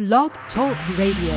Blog Talk Radio.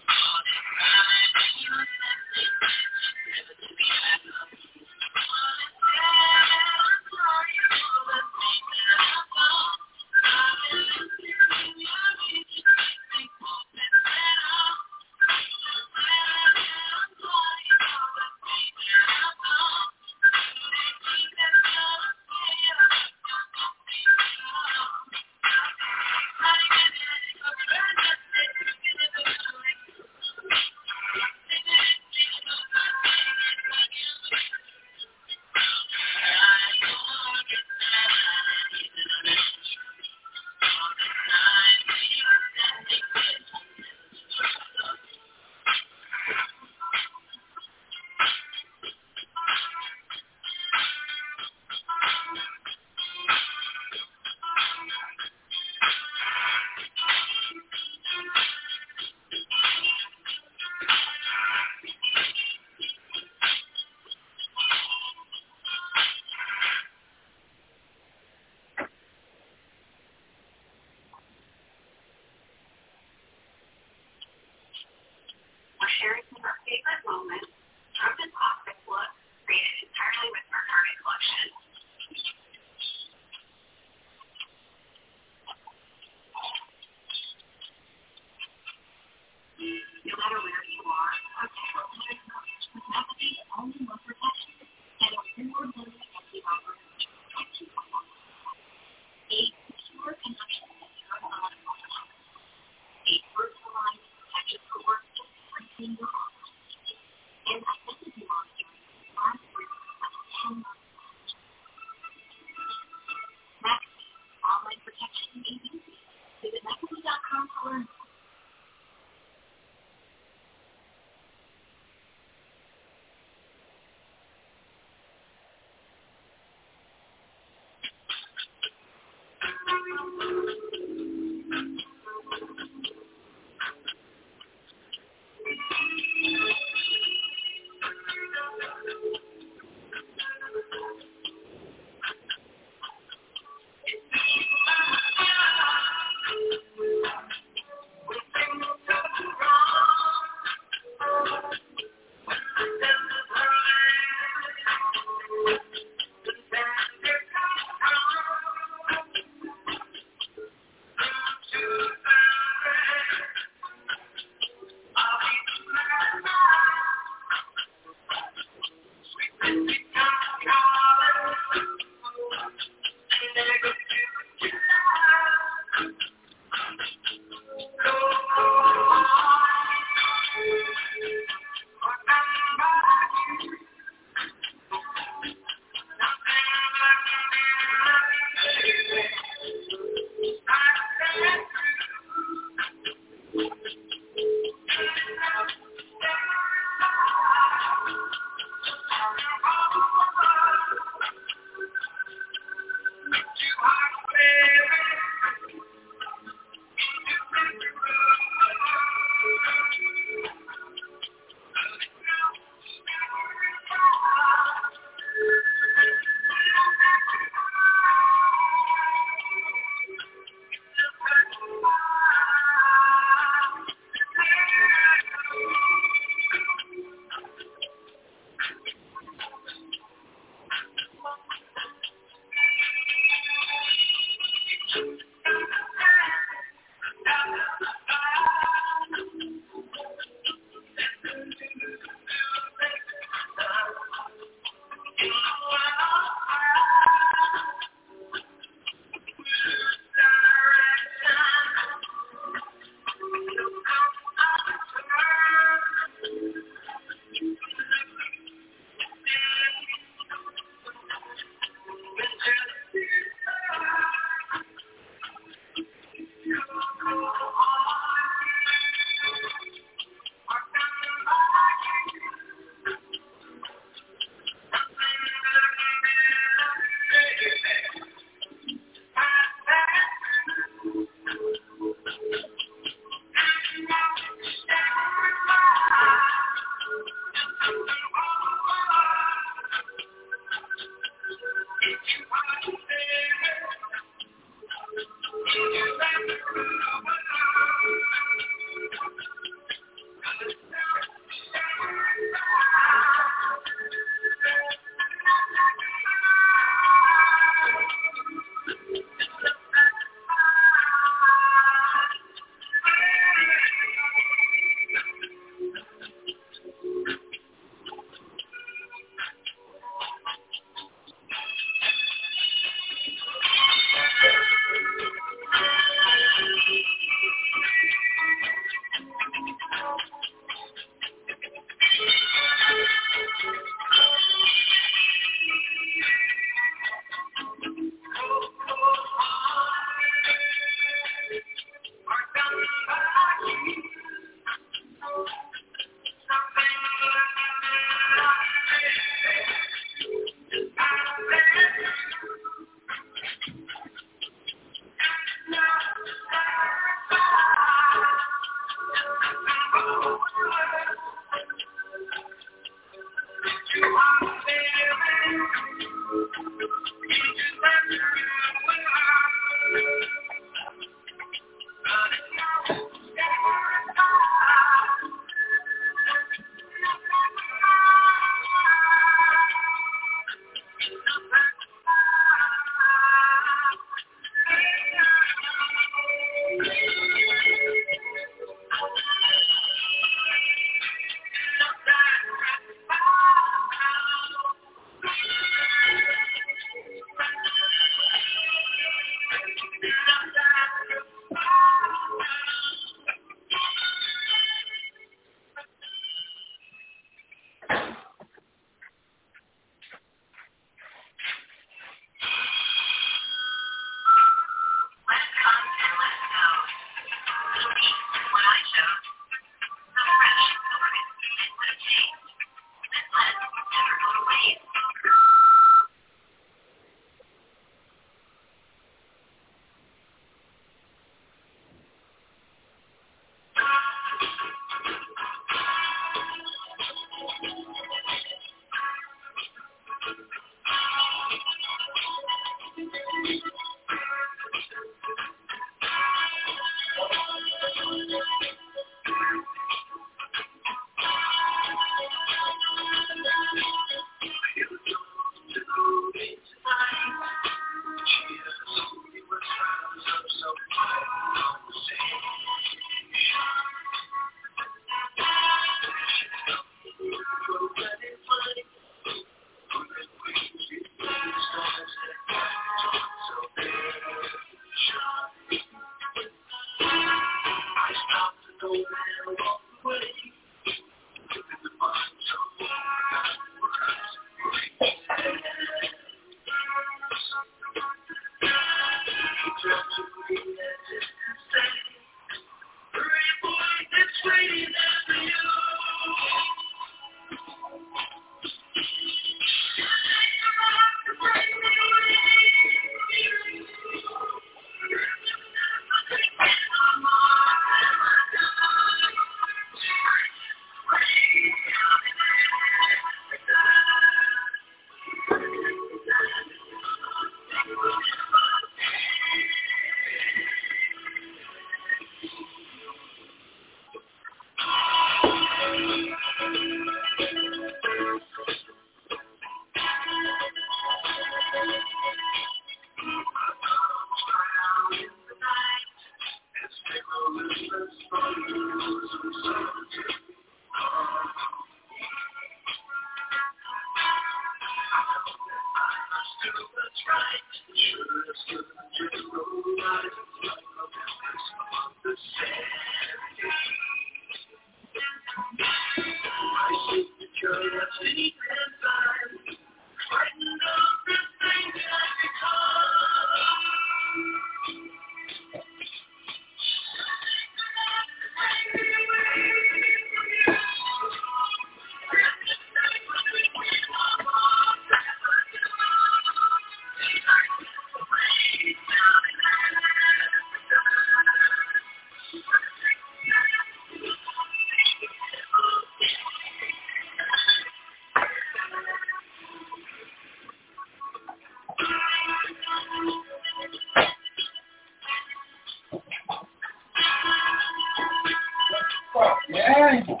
thankful.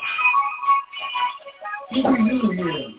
What we do here.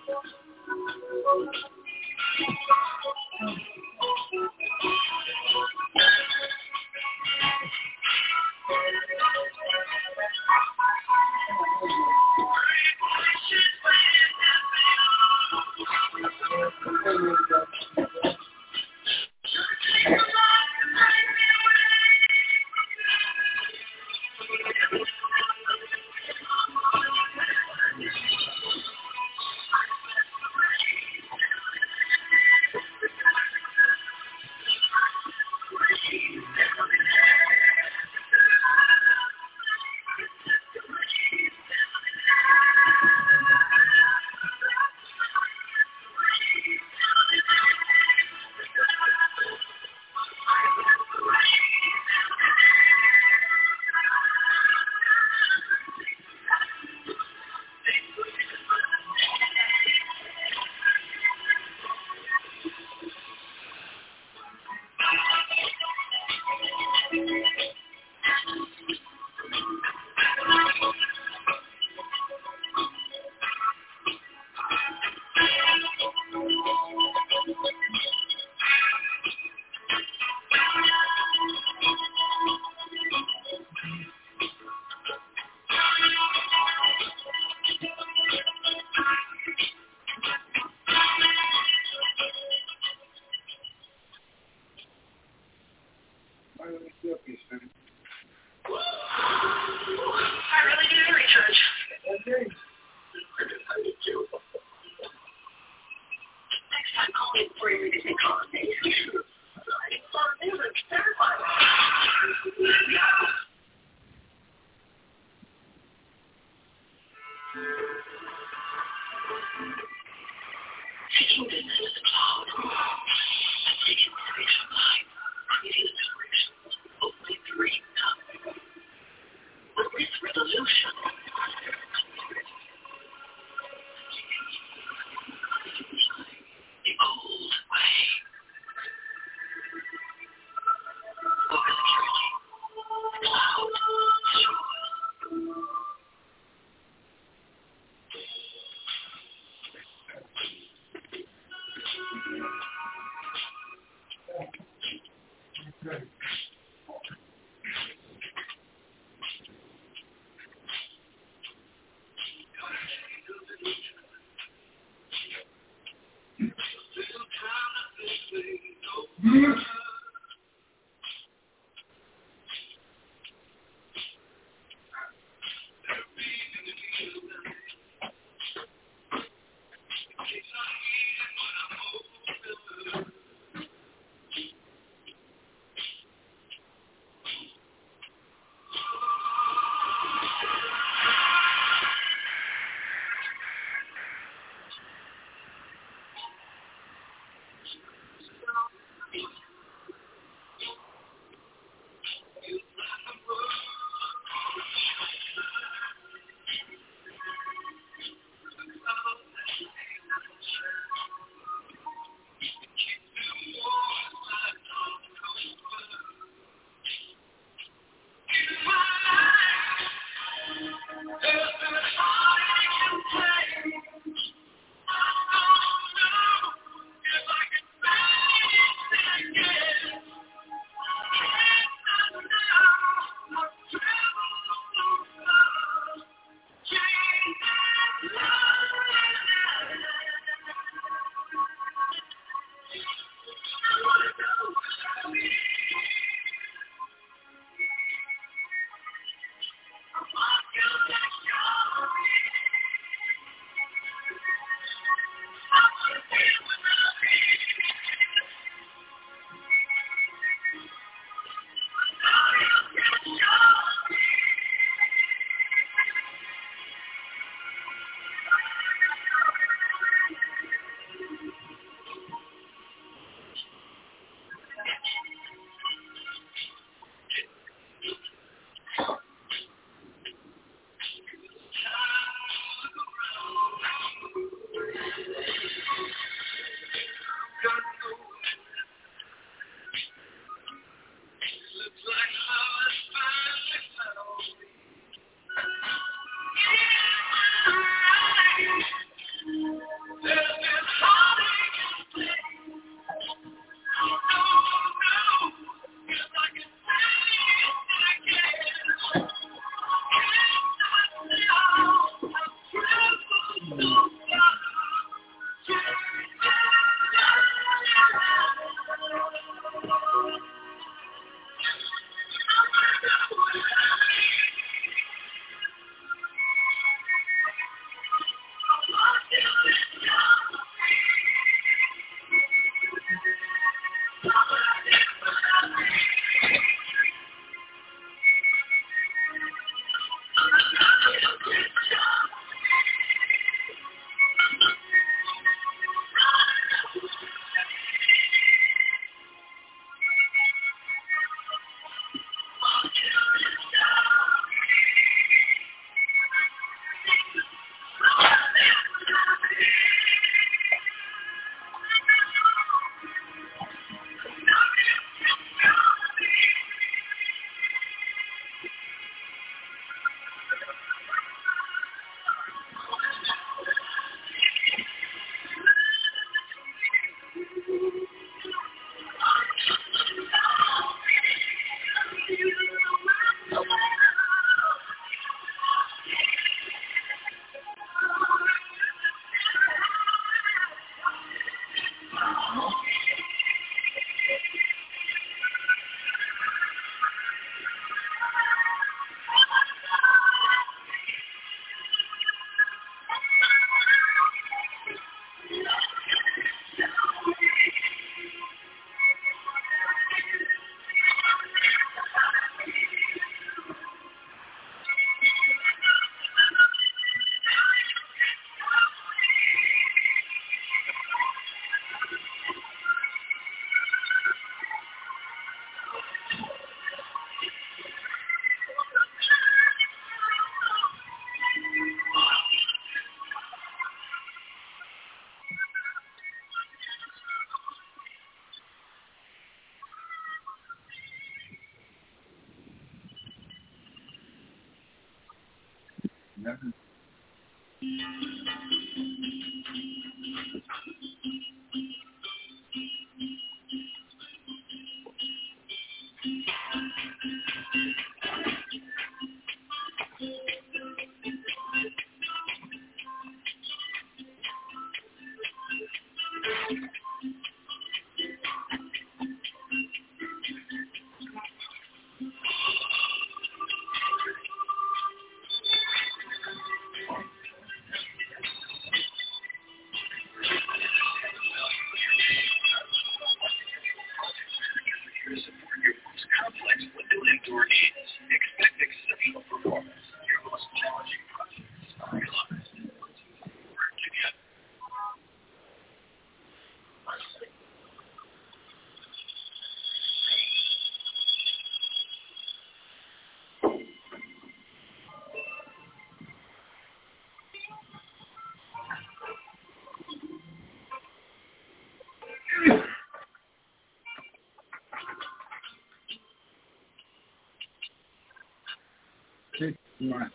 Right.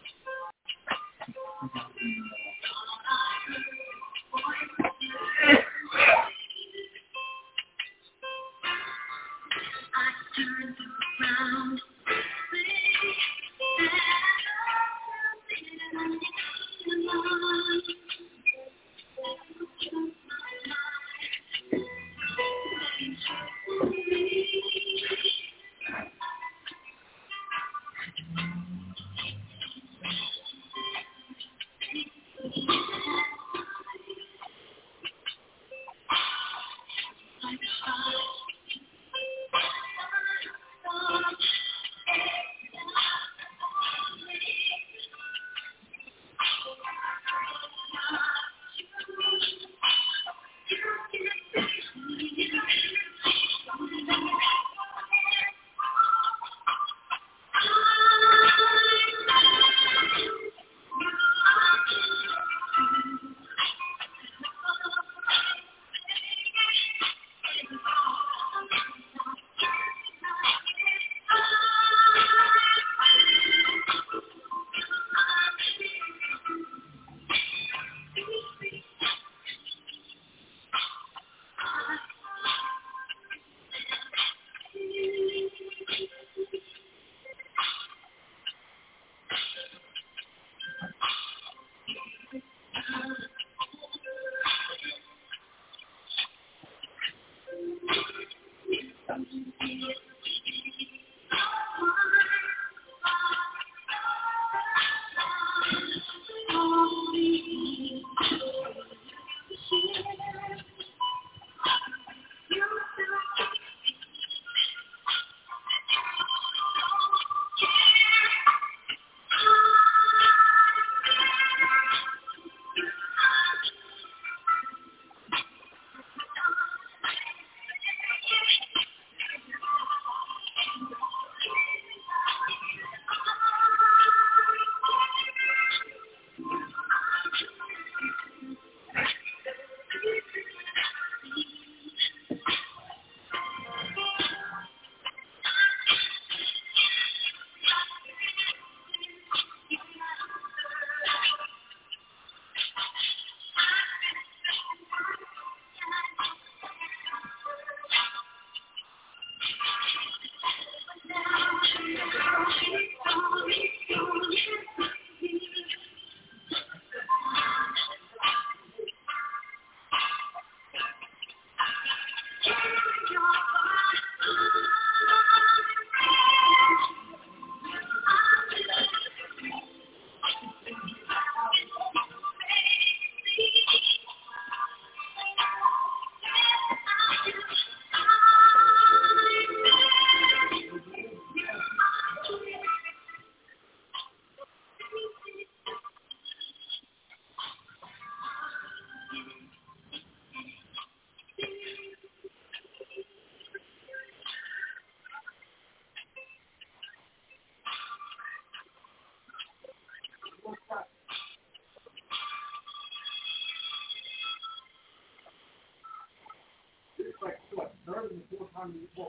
like what, third and fourth time you walk.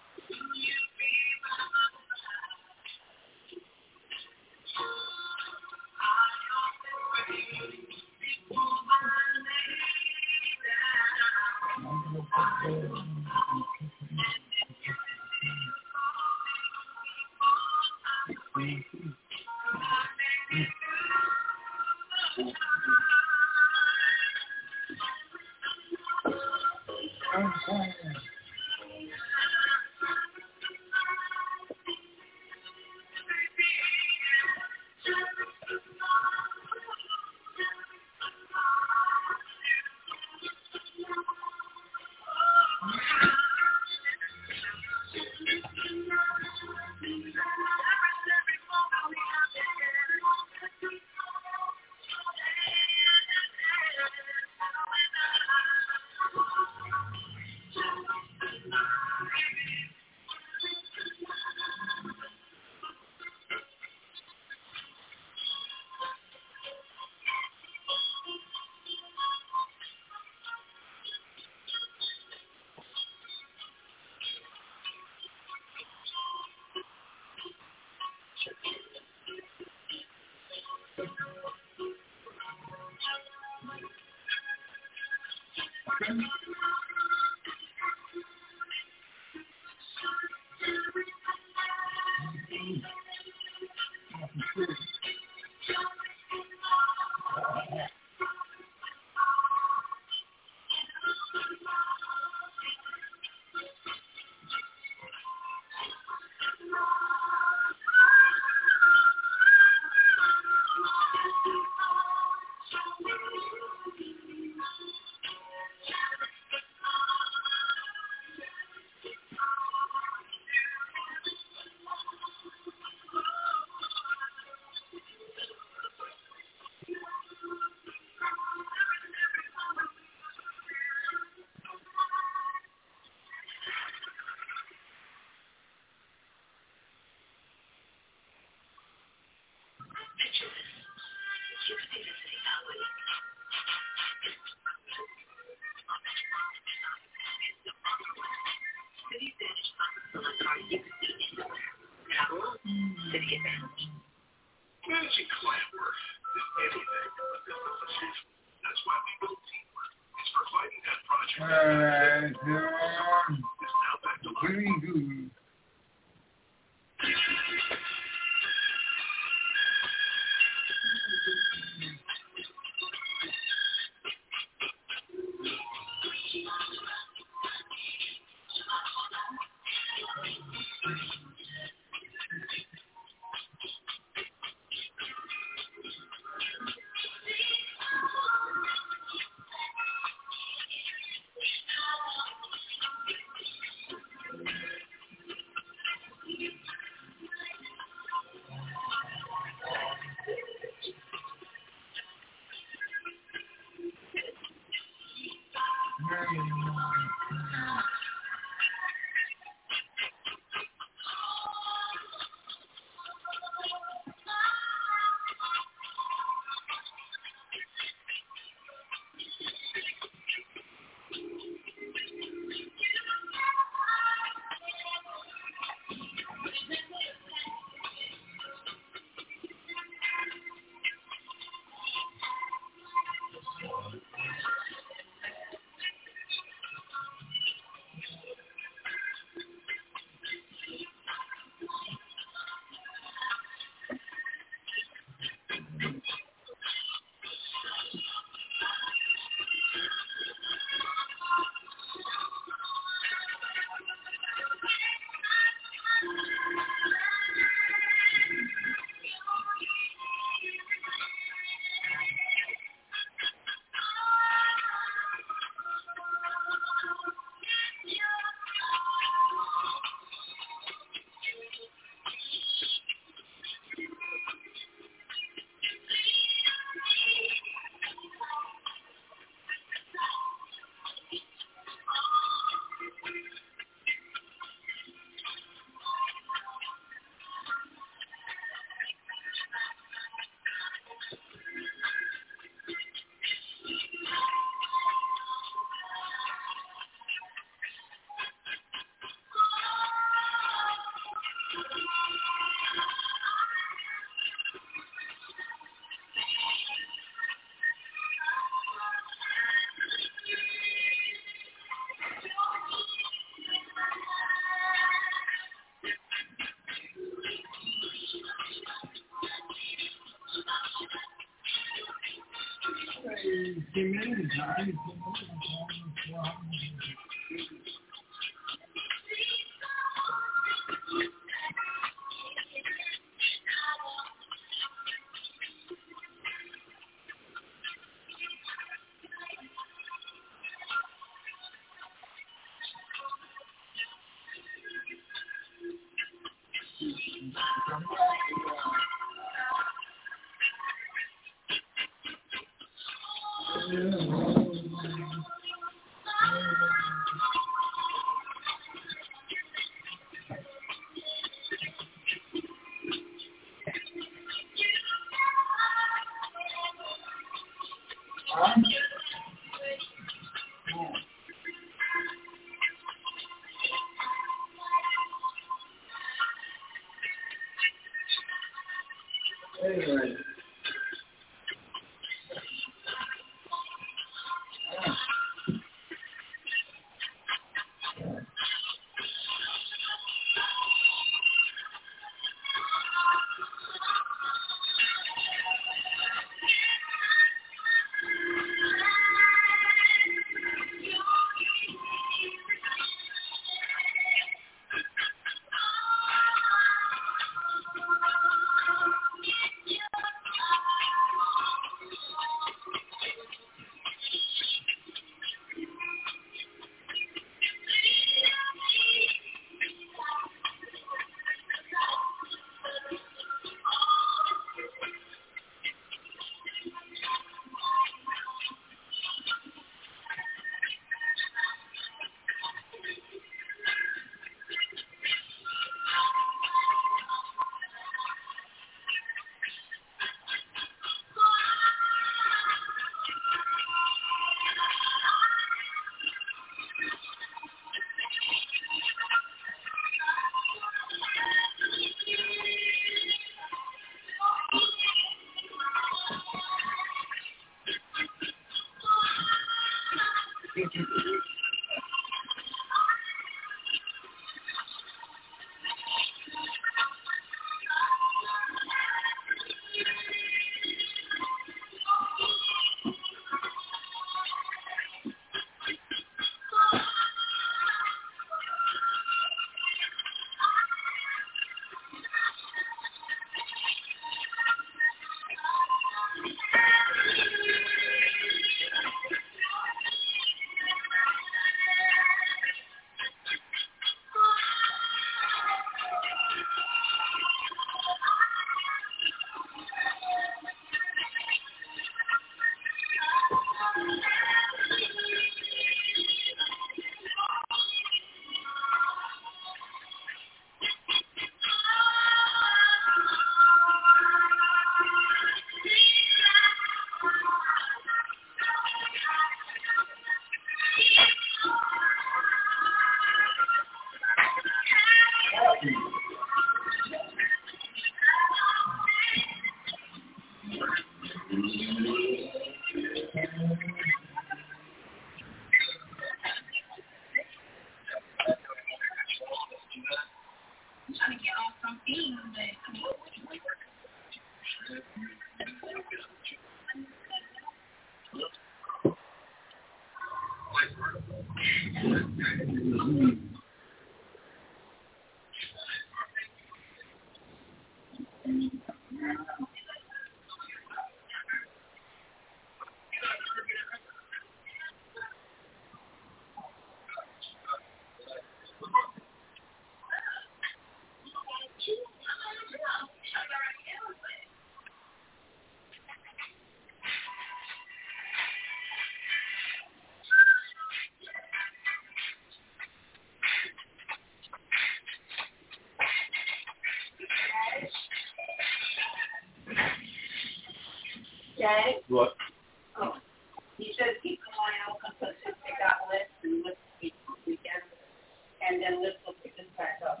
Jay? What? Oh, you should keep an eye out and put this pick out list and list this weekend, and then list will pick this back up.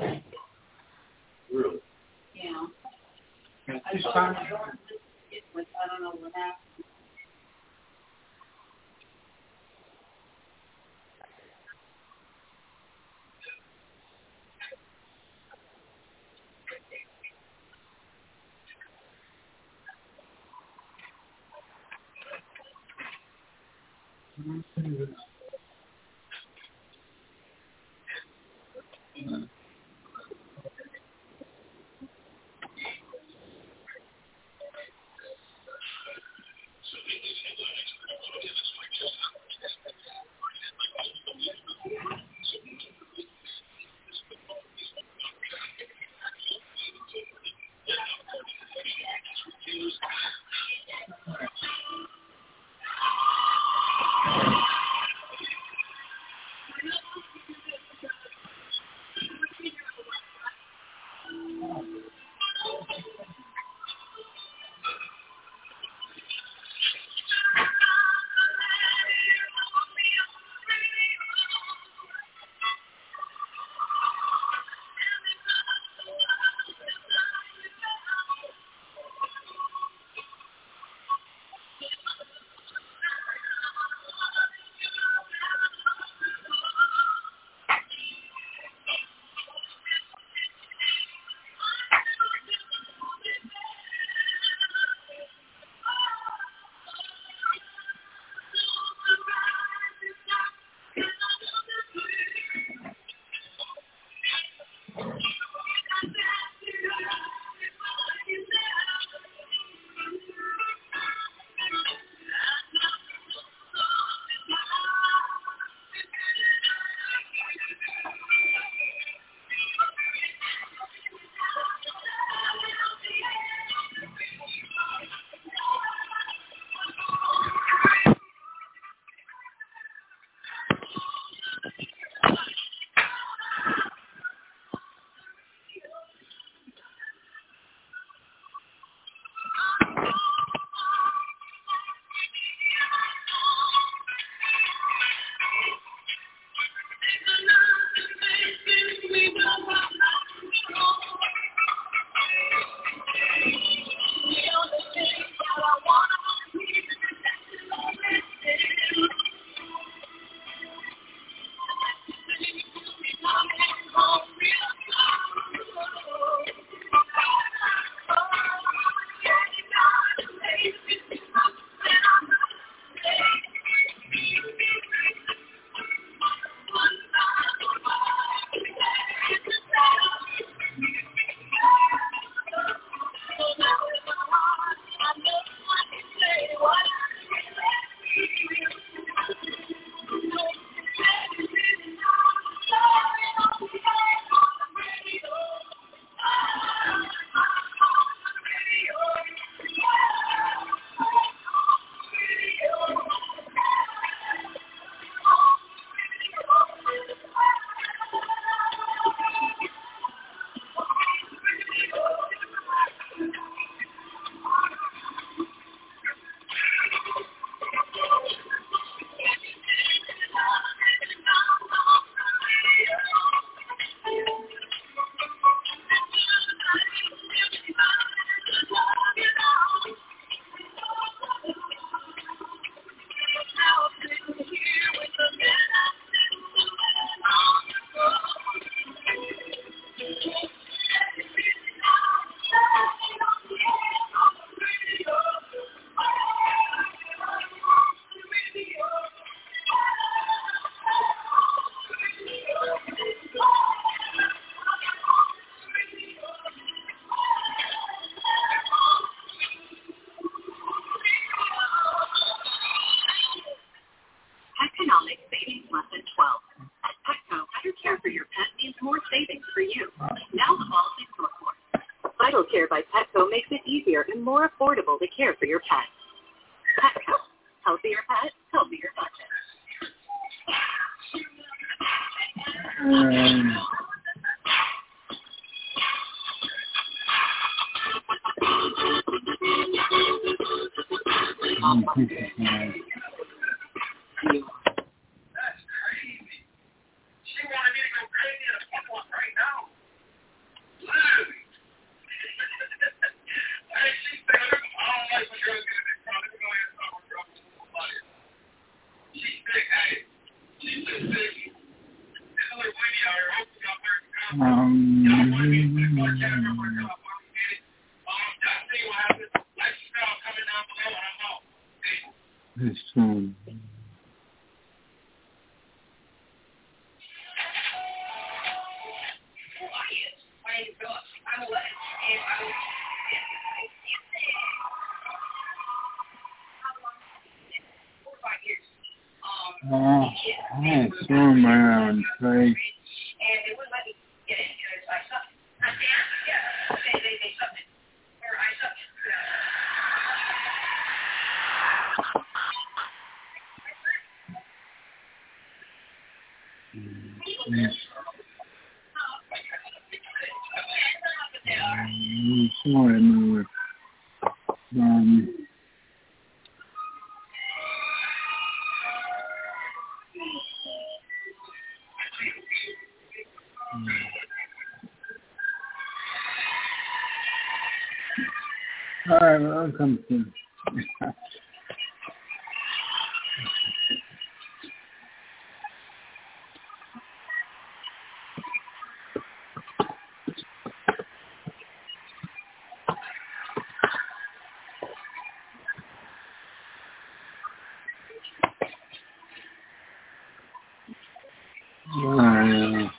Really? Yeah. At I this told time, him I don't list it with, I don't know what happened. Care by Petco makes it easier and more affordable to care for your pet. Petco. Healthier pet, healthier budget. Oh, I saw my own face. And they wouldn't let me get in because I sucked. Yeah, they sucked it. Or I sucked it. Sorry, all right, I'll come soon. All right.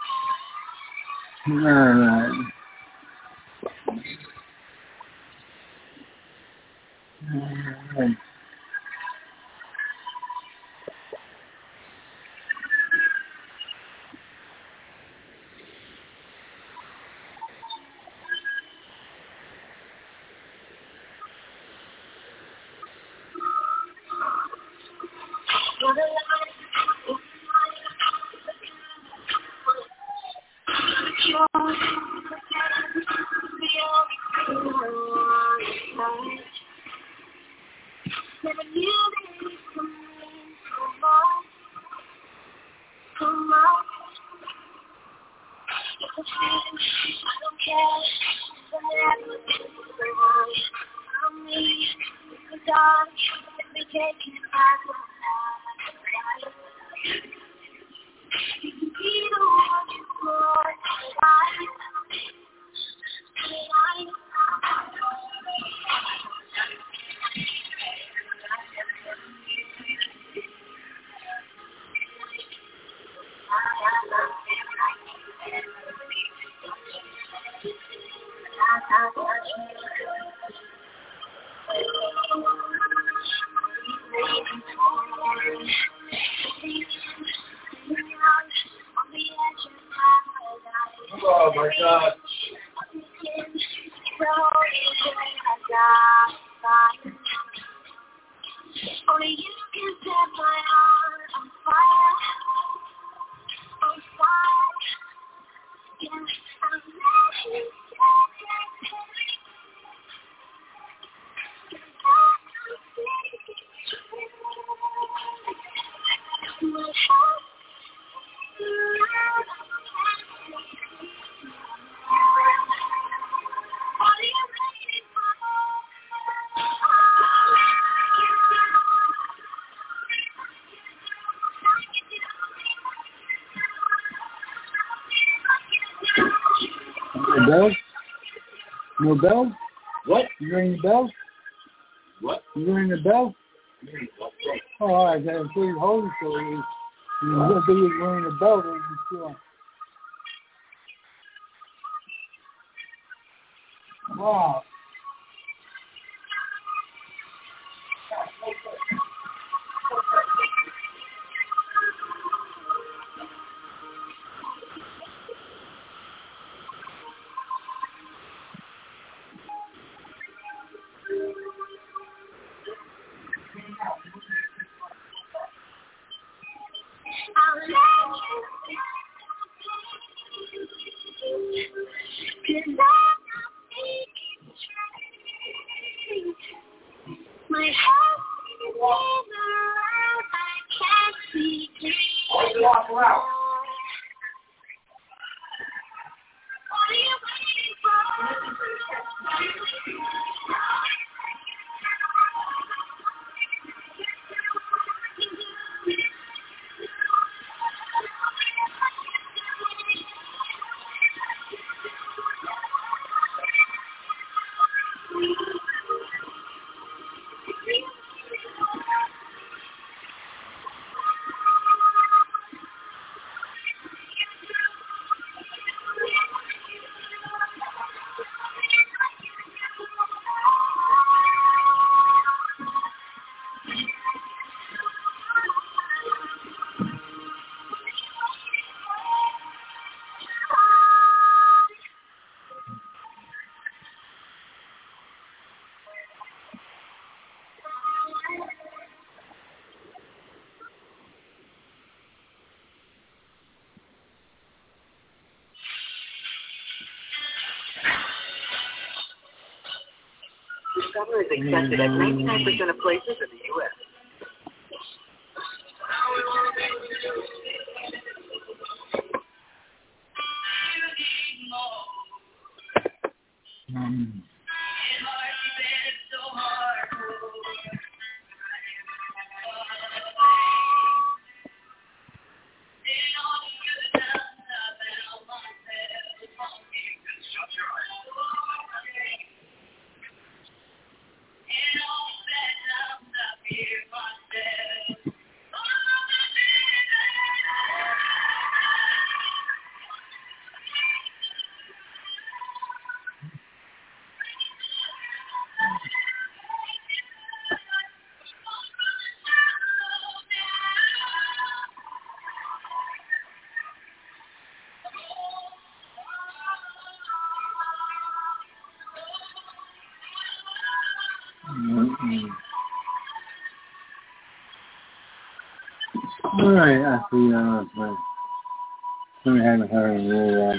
Oh my God. Only you can set my heart on fire, on fire. Yes, I'm ready. No bells? No bells? What? You ring the bell? What? You ring the bell? Oh, all right, then please hold it for you. You'll be ring the bell, then you sure. Wow. My heart is around, I can't see Why you walk around? What are you waiting for? summer is accepted at 99% of places in the U.S. All right, I see. We haven't heard a real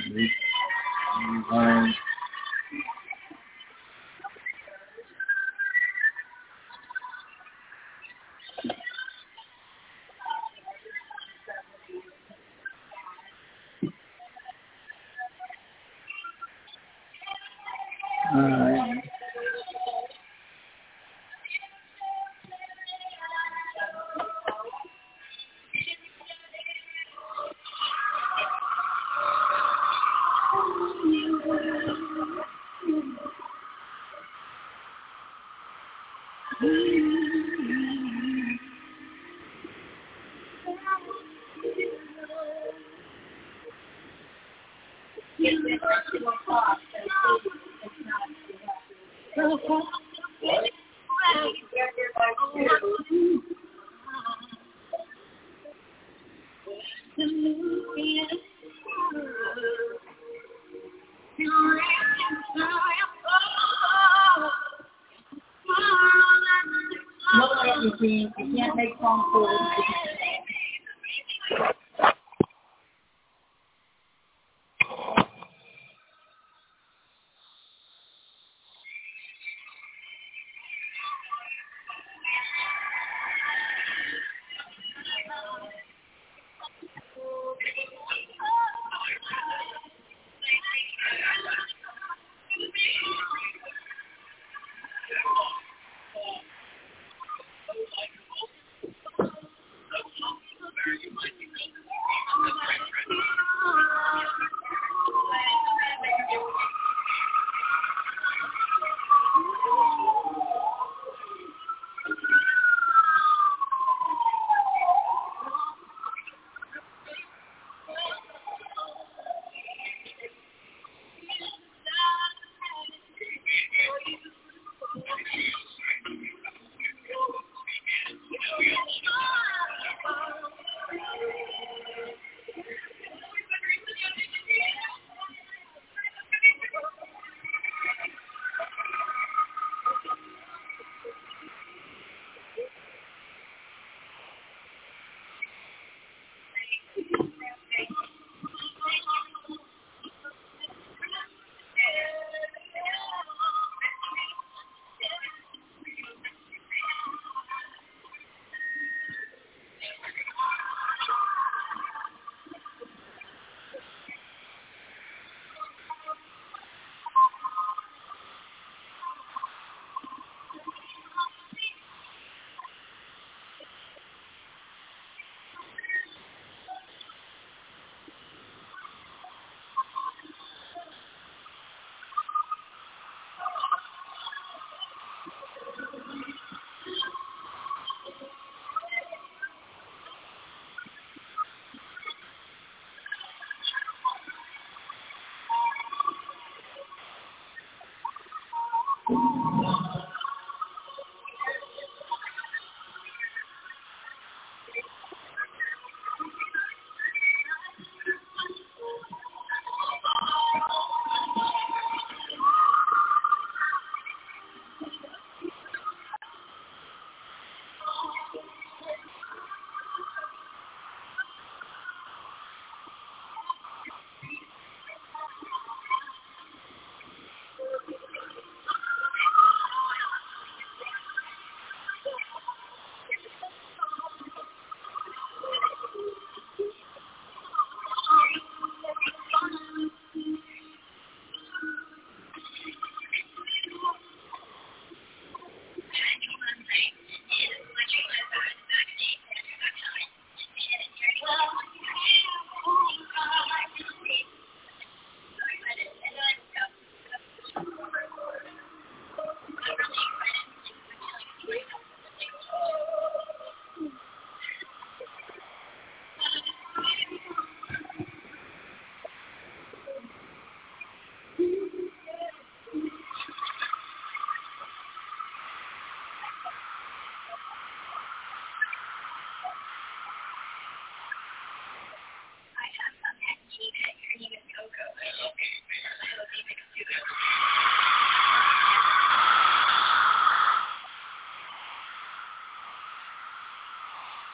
all right. You can't make phone calls.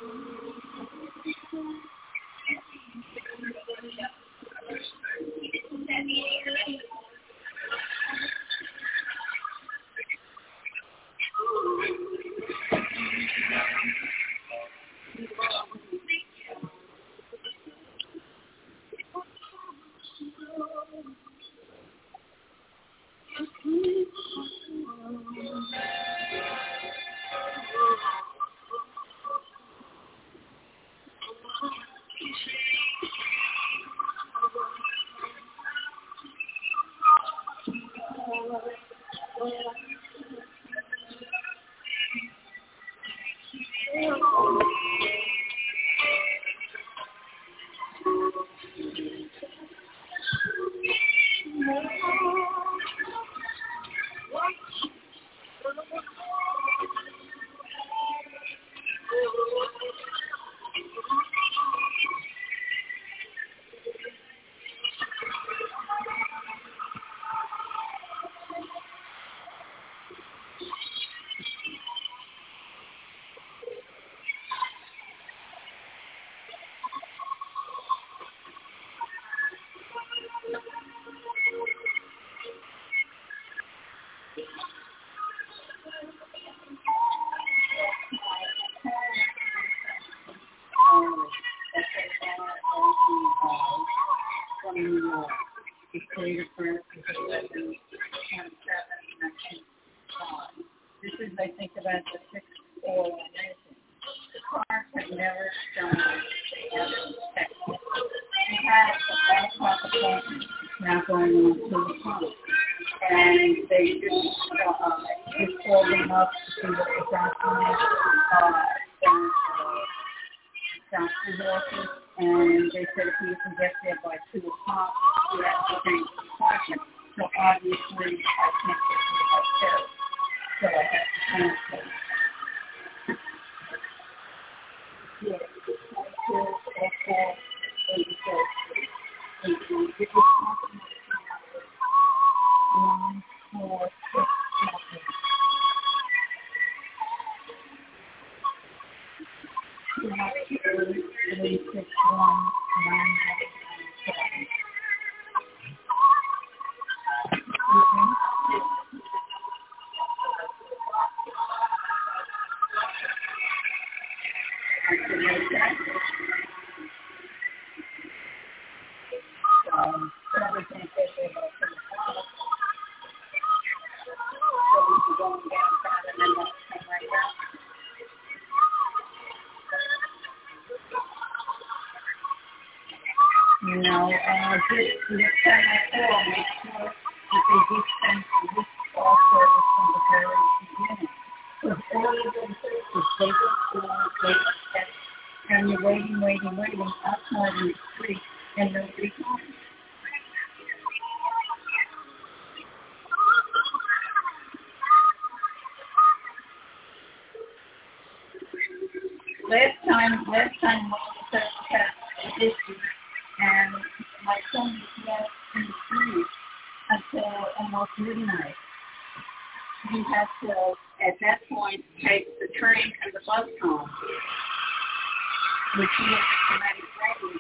From New York. He created for This is, I think, about the sixth oil nation. Cars have never shown Texas. He has a 5 o'clock appointment now going on 2 o'clock. And they just called him up to see what was happening doctor's office, and they said if he can get there by 2 o'clock, he has to change the appointment. So obviously, I can't get to the hotel. So I have to cancel. Yes, it was possible. 1, 4, 6, 7. 3, 6, 1, 9, 7. This time I call, make sure that they do send this call service from the very beginning. Because all of them is they and you're waiting, up more than 3, and nobody comes. Last time one of the had issues, and my son was left in the street until almost midnight. He had to, at that point, take the train and the bus home, which he was already ready.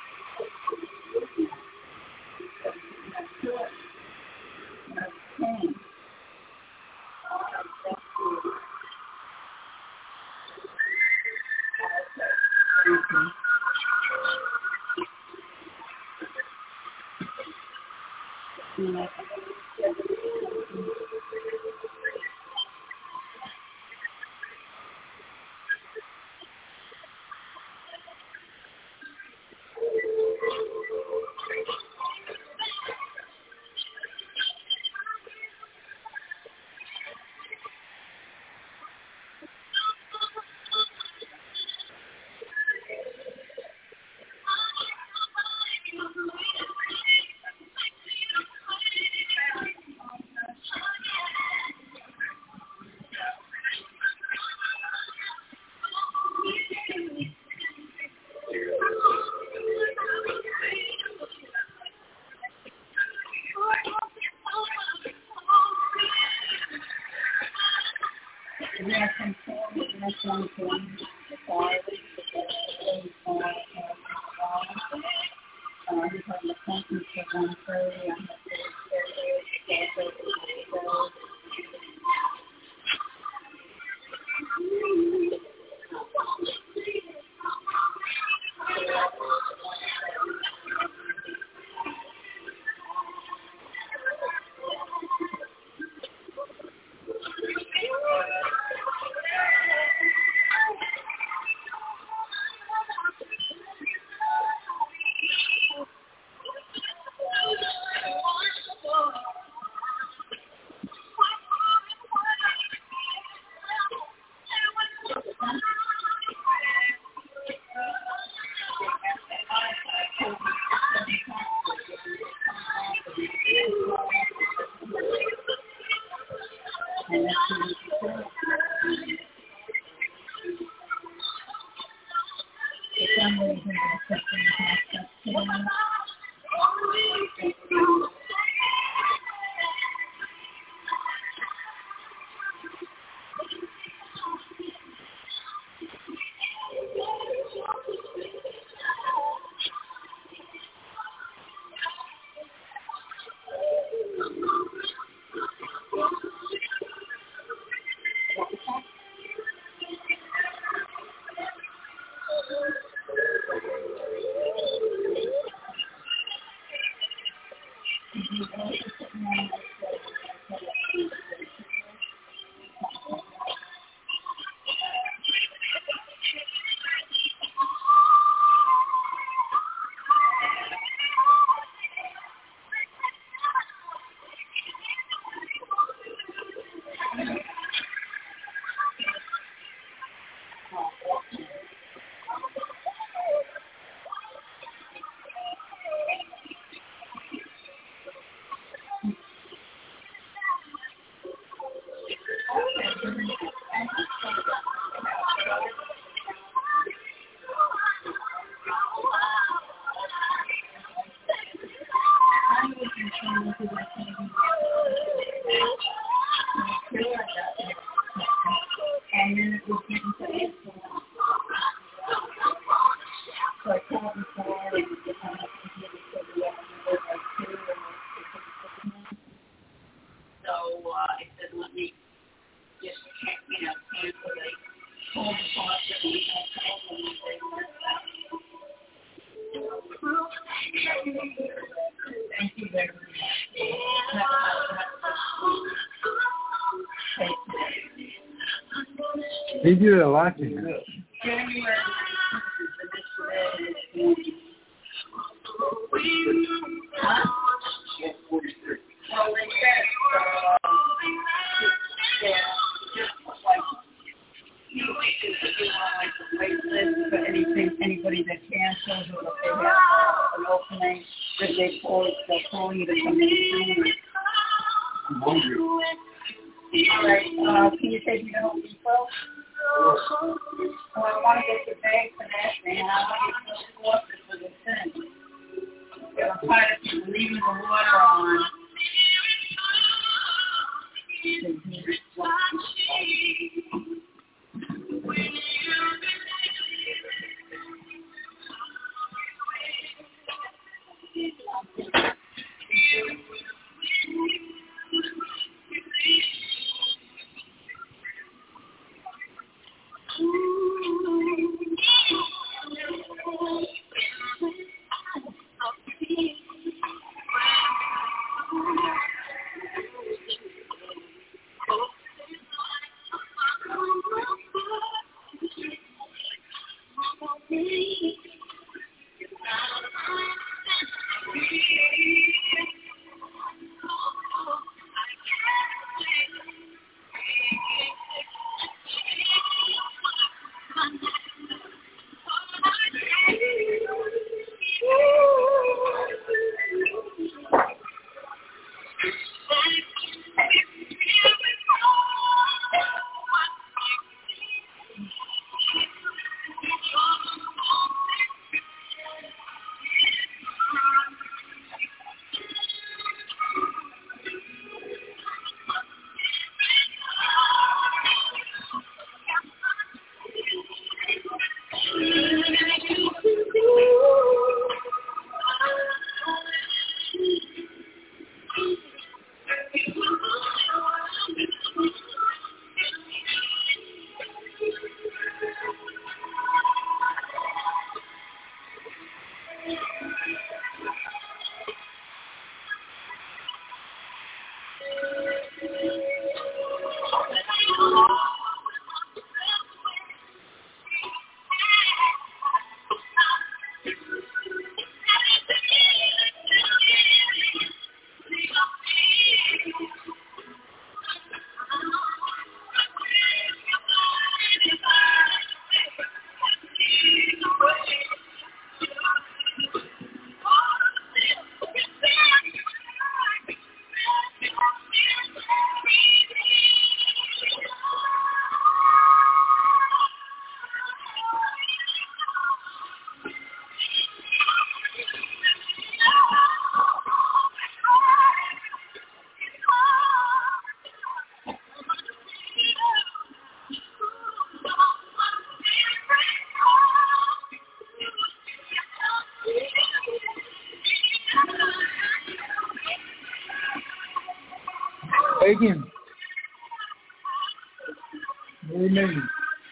Yeah, some my son from the car. He's having a conference for 1:30. I'm He did a lot to him. Anybody that cancels or if they have an opening, that they'll call you to come in. All right, can you take me to Home Depot? Oh, I want to get the bag for that, man. I want to get the water for the thing. I'm tired of leaving the water on. bacon. What do you mean?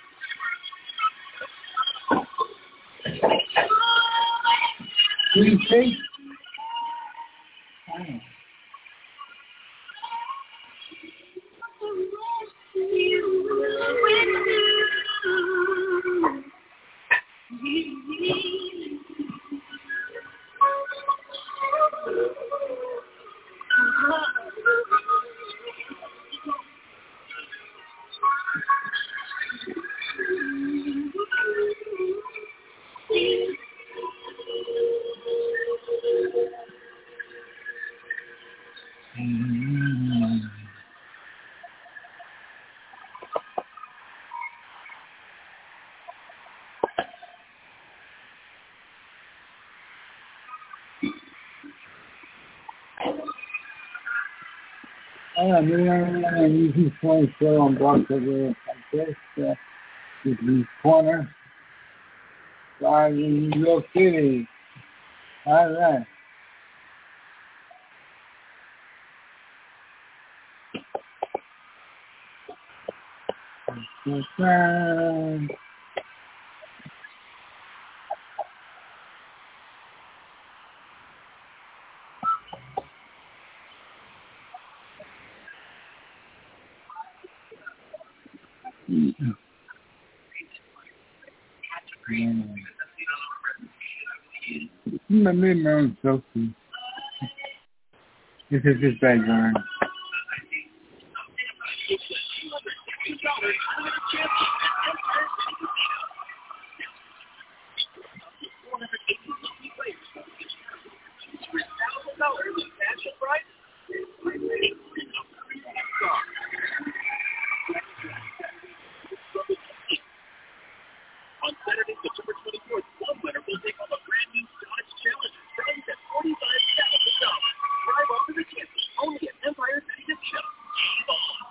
What do you say? I don't know. Easy 24 on blocks over like this. This is corner. Live in New York City. All right. My own selfie. This is his background. On Saturday, September 24th, one winner will take home a brand new Dodge Challenger valued at $45,000. Drive up to the chance only at Empire City Gift Shop. Game on.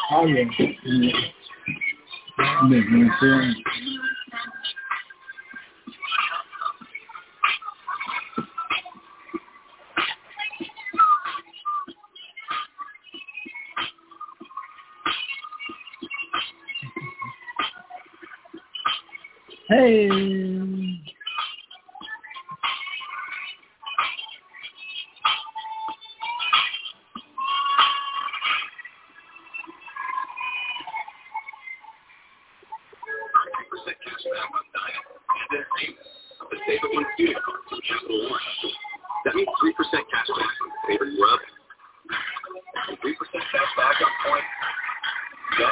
Alguien. Desmención. Hey. That means 3% cash back on favorite rub, 3% cash back on point. Yeah.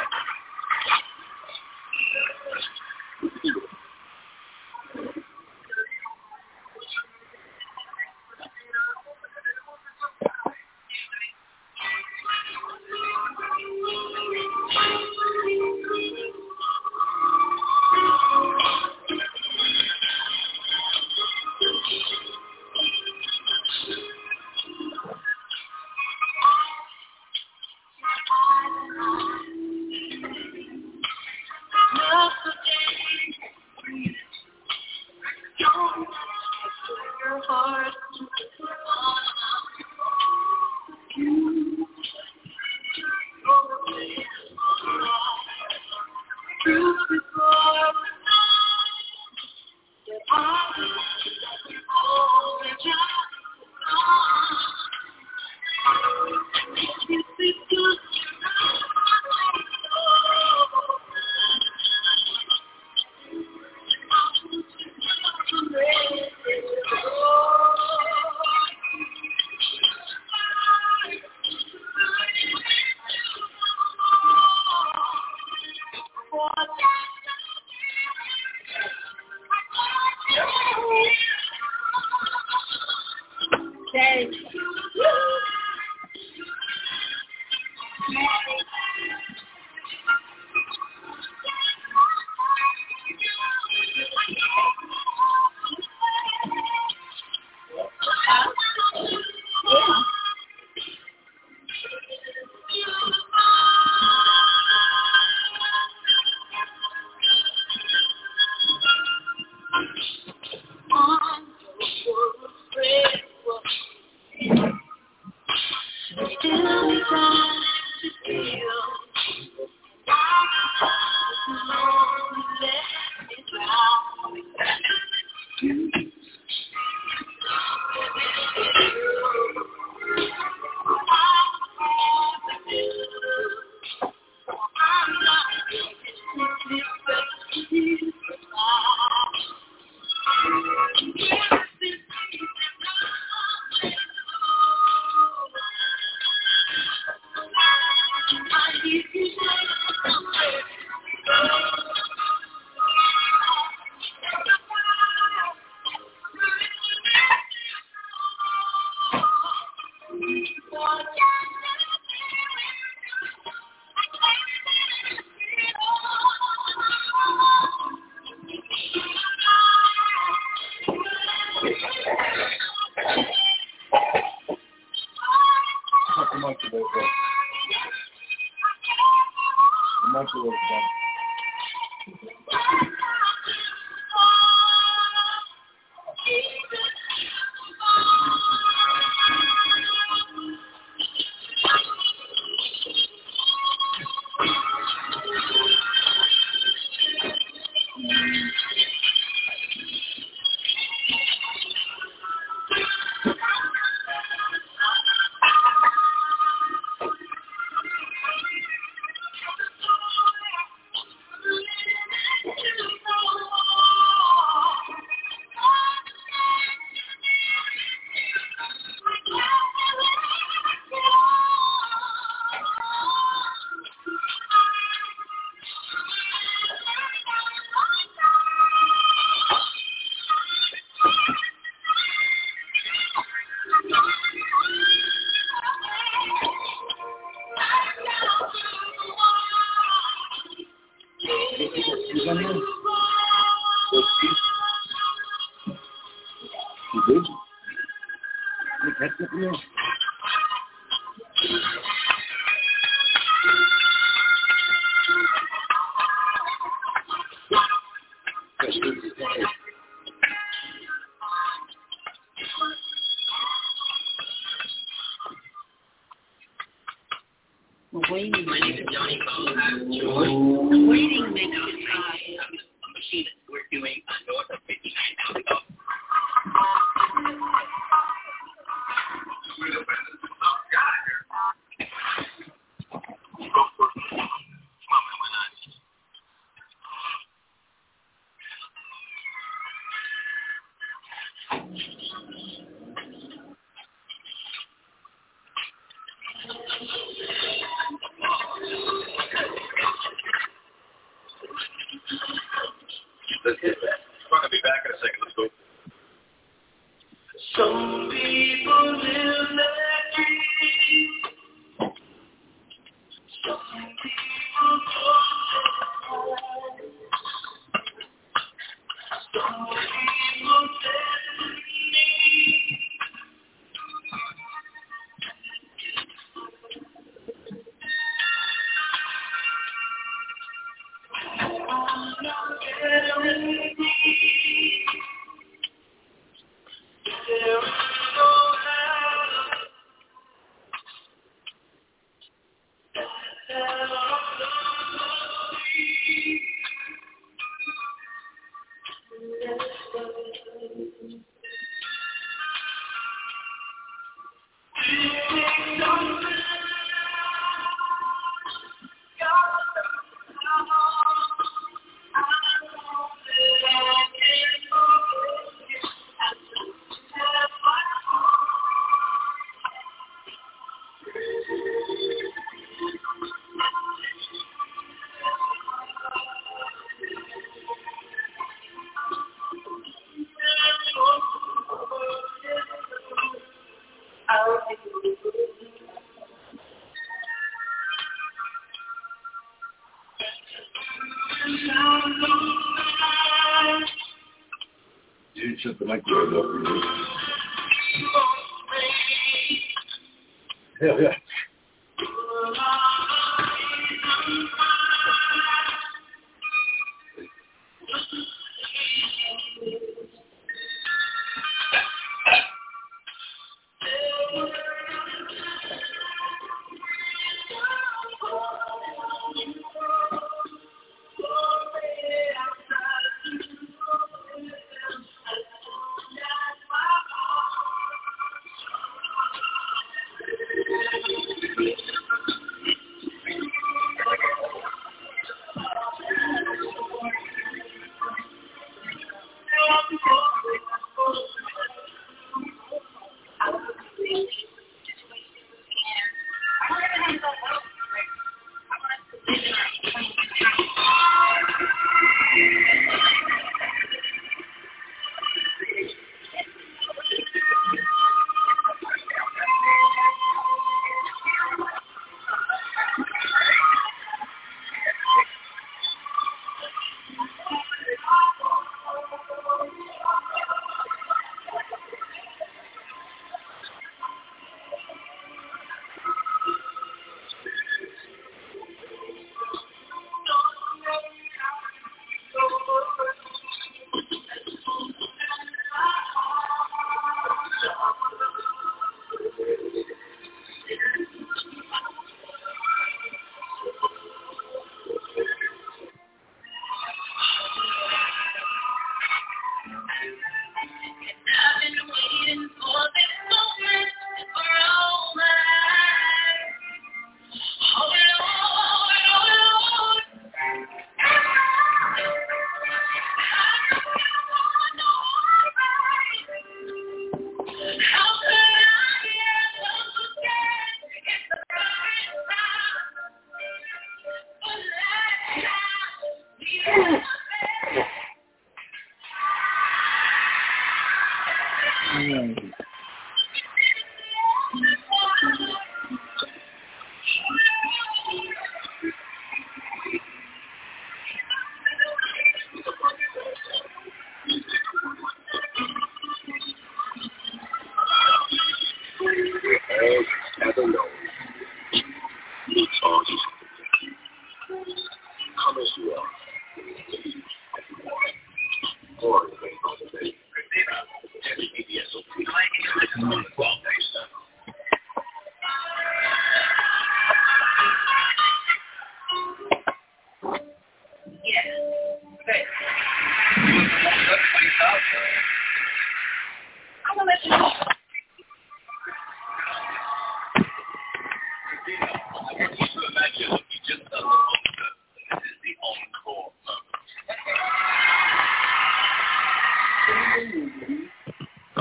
Okay. morning. My name is Johnny Cole. I'm waiting to make outside. I'm a machinist. We're doing north of 59,000 dollars. Let's hit that. We're going to be back in a second. Let's go. Some people live their dreams. Some people go their Some people destiny. Dude, something like that. Hell yeah.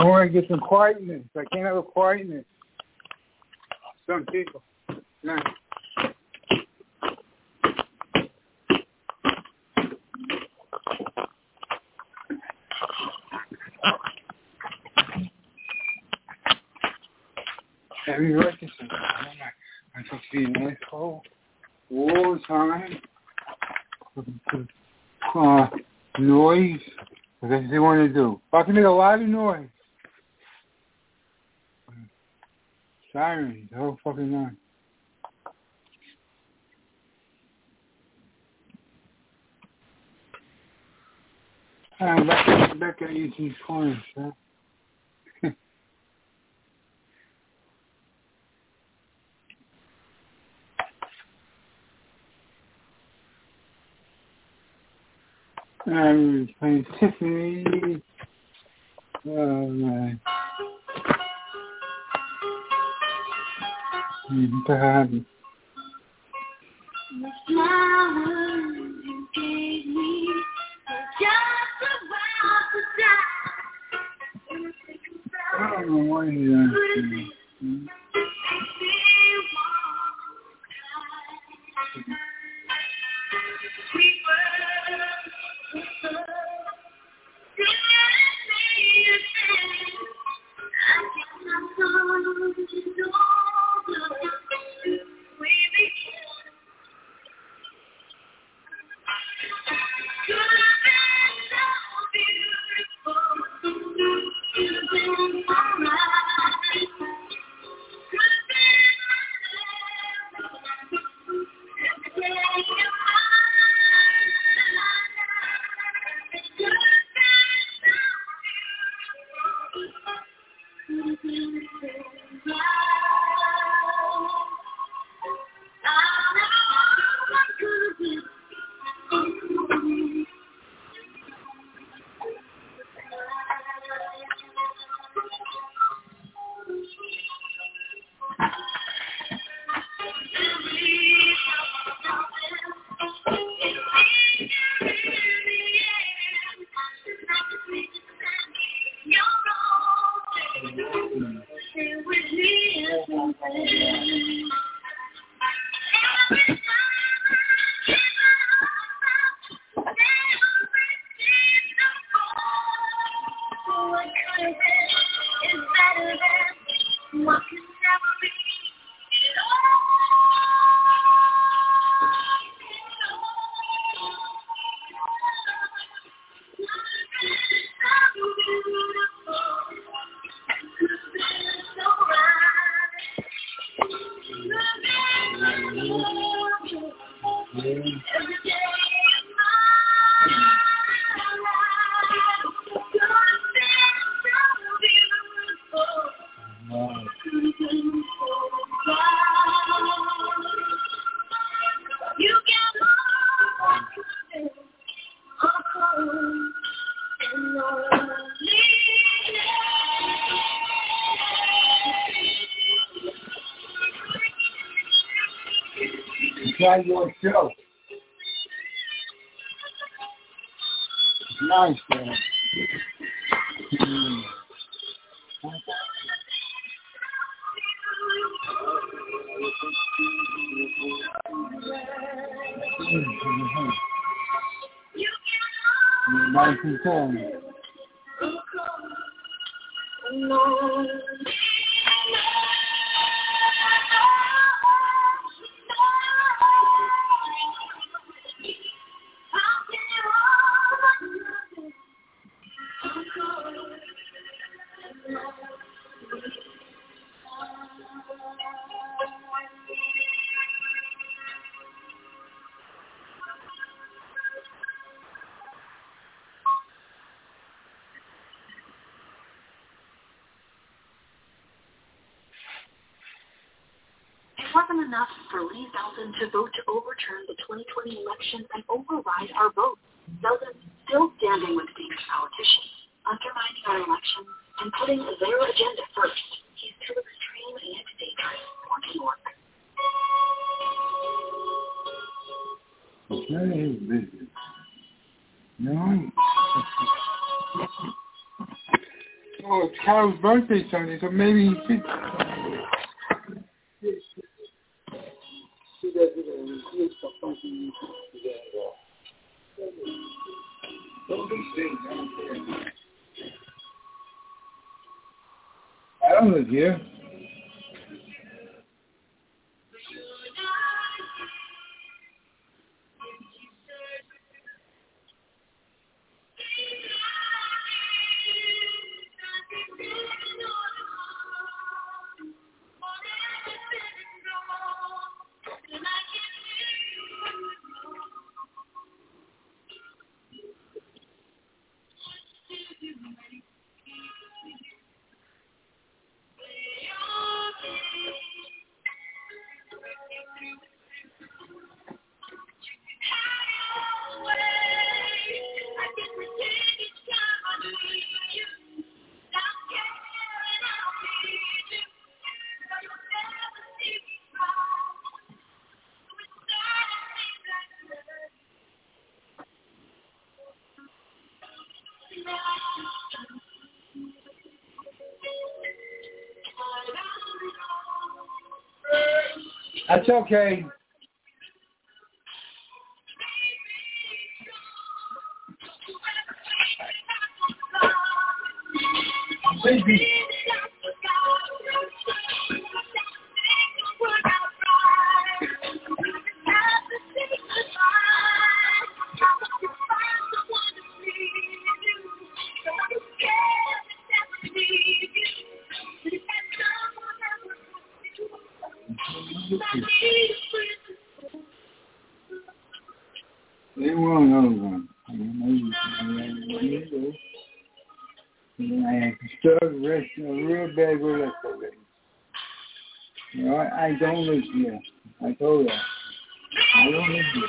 want to get some quietness. I can't have a quietness. Some people. No. Every record, I can see an asshole all the time. Noise. That's what they want to do. I can make a lot of noise. Sirens, the whole fucking night. Back at these corners, huh? I'm playing Tiffany. Oh, man. What happened? The flowers you gave me were just about to die. I don't know why he's asking. Try your show. Nice, man. Nice and ten. It wasn't enough for Lee Zeldin to vote to overturn the 2020 election and override our vote. Zeldin still standing with Davis politicians, undermining our election and putting their agenda first. He's too extreme and dangerous for New York. It's none of his business. No. Oh, it's Carol's birthday Sunday, so maybe he should. I don't live here. That's okay. Baby. They want another one. I had to start resting a real bad with that already. You know, I don't live here. I told her. I don't live here.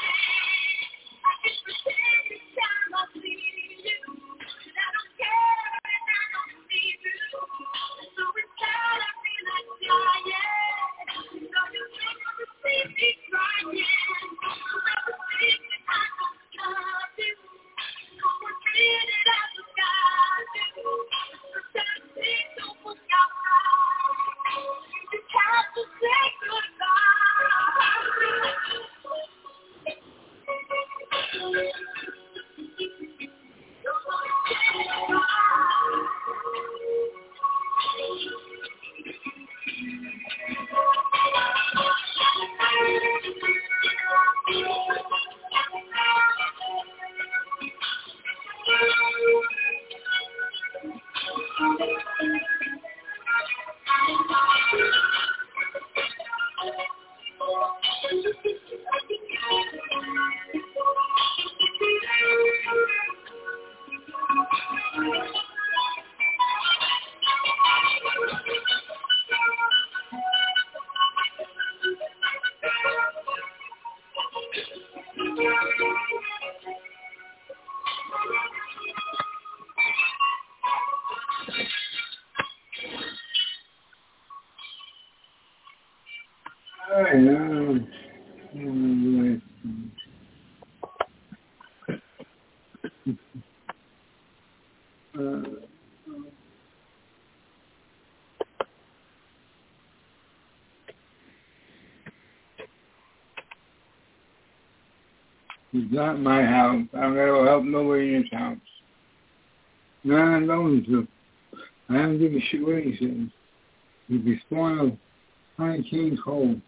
It's not my house. I'm not going to help nobody in his house. No, I'm going to. I don't give a shit what he says. He'd be spoiled. Honey King's home.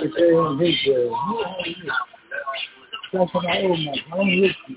to say on his that's what I owe my home with you.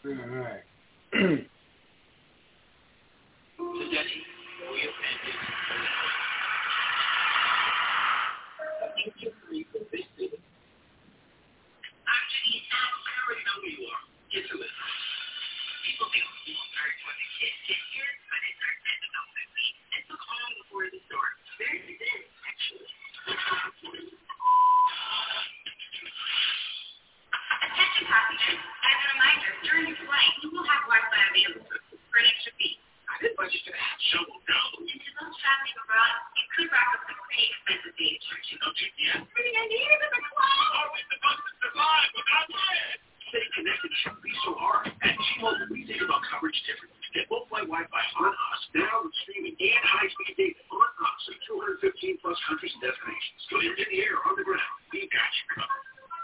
right. Today, we offended. I already know who you are. Get to it. People think you were married when the kids get here, but they start sending them to me. It took long before the store. Very good, actually. Attention passengers. As a reminder, during your flight, you will have Wi-Fi available for an extra fee. I didn't budget for that. Shovel down. And to those traveling abroad, it could rack up some pretty expensive data charges. No GPS. Pretty ideas in the cloud. Always the bus to survive without land. Stay connected shouldn't be so hard. At T-Mobile, we think about coverage differently. Get multi Wi-Fi on us now with streaming and high-speed data on us in 215 plus countries and destinations. So you're in the air, on the ground. We got you covered.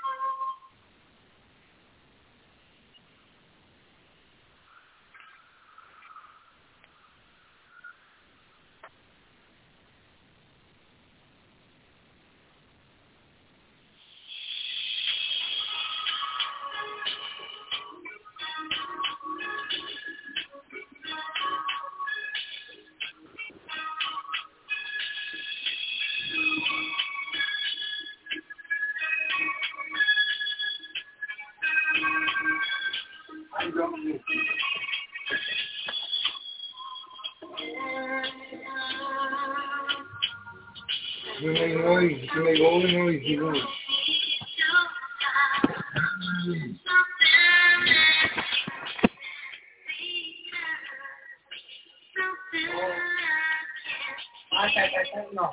You make noise, you make all the noise you want. No.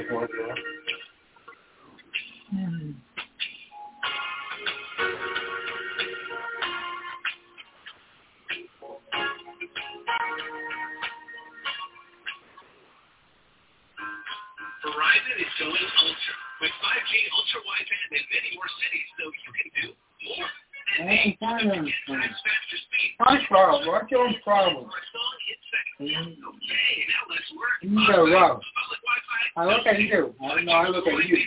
for it, yeah. Verizon is going ultra with 5G ultra wideband in many more cities, so you can do more. And hey, 10 times faster speed. Hi, Charles. What's your problem? Okay, now let's work. You go, Rob. I look at you. I look at you.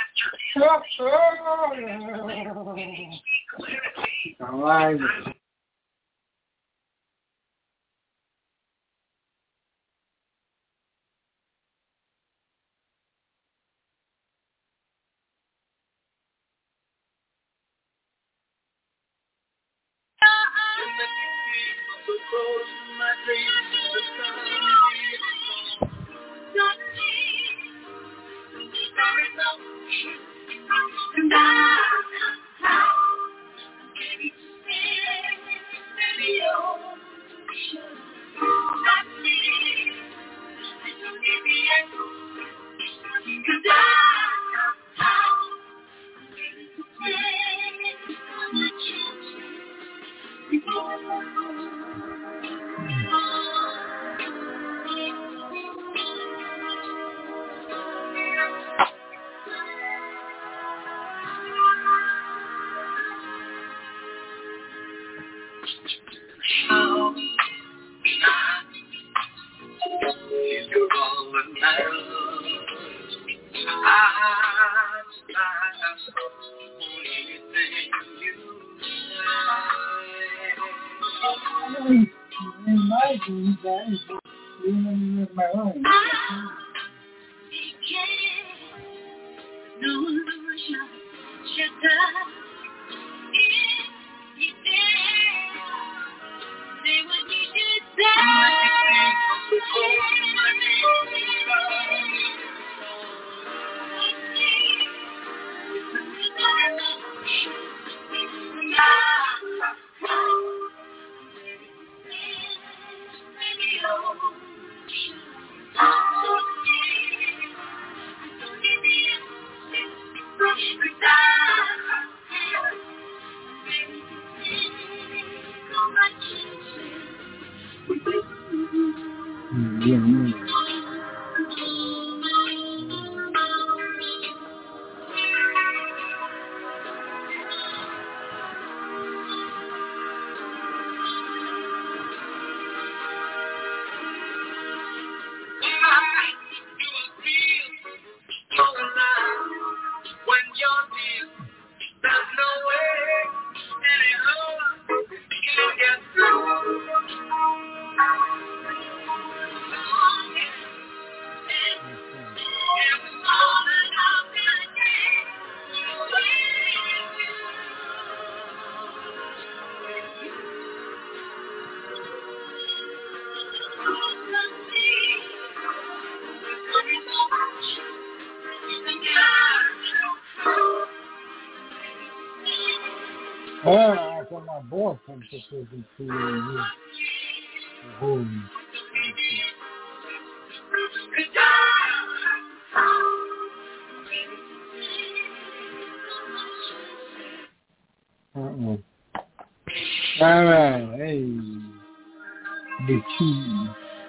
All right. That's what my boyfriend supposed to be All right, hey, the cheese.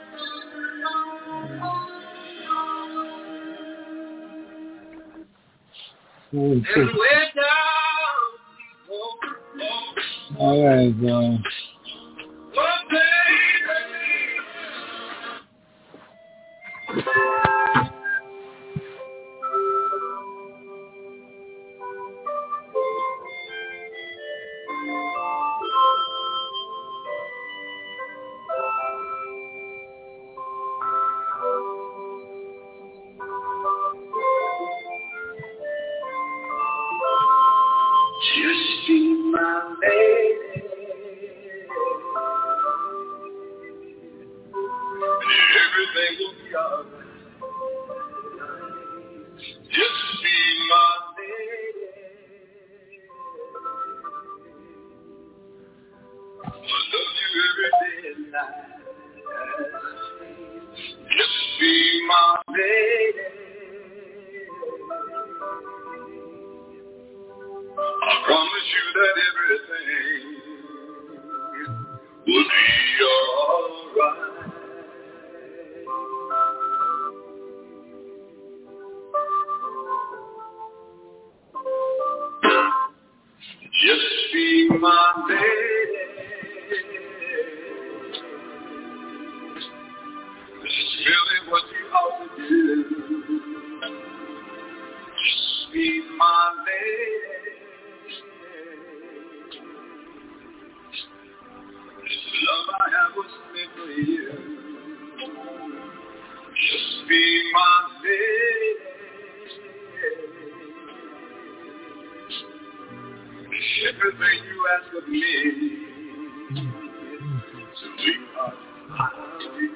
All right, bro. Just be my lady. Everything will be alright. Just be my lady. I love you every day and night. Just be my lady. that everything will be alright. Just be my lady. This is really what you ought to do. Just be my lady. This love I have was meant for you. Just be my lady. Everything you ask of me, sweetheart, I'll do.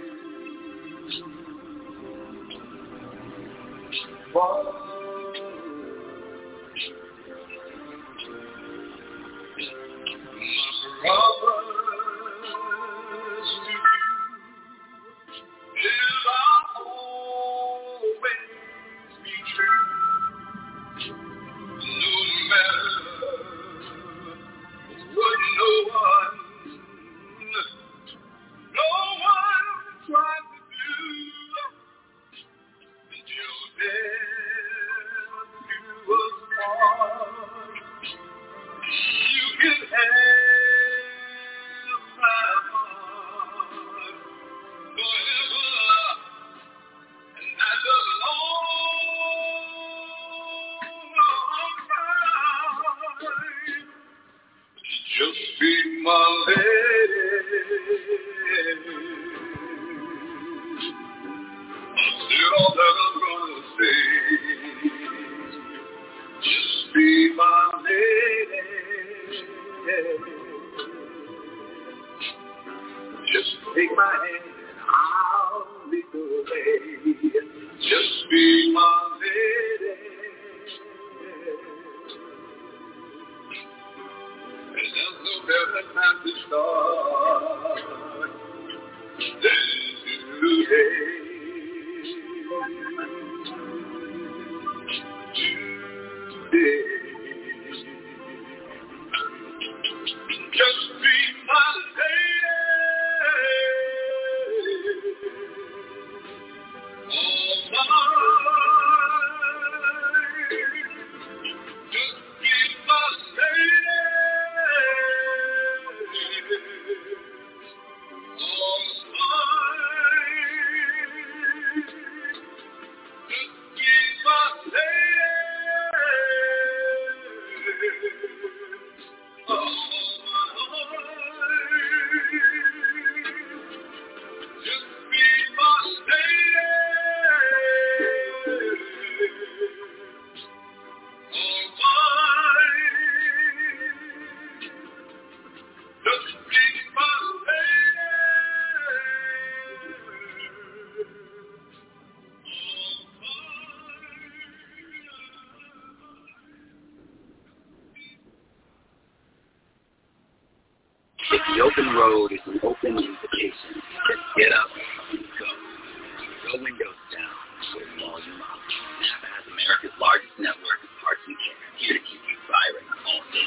The open road is an open invitation. Just get up and go. Go windows down, go volume up. NAPA has America's largest network of parts and care, here to keep you firing all day.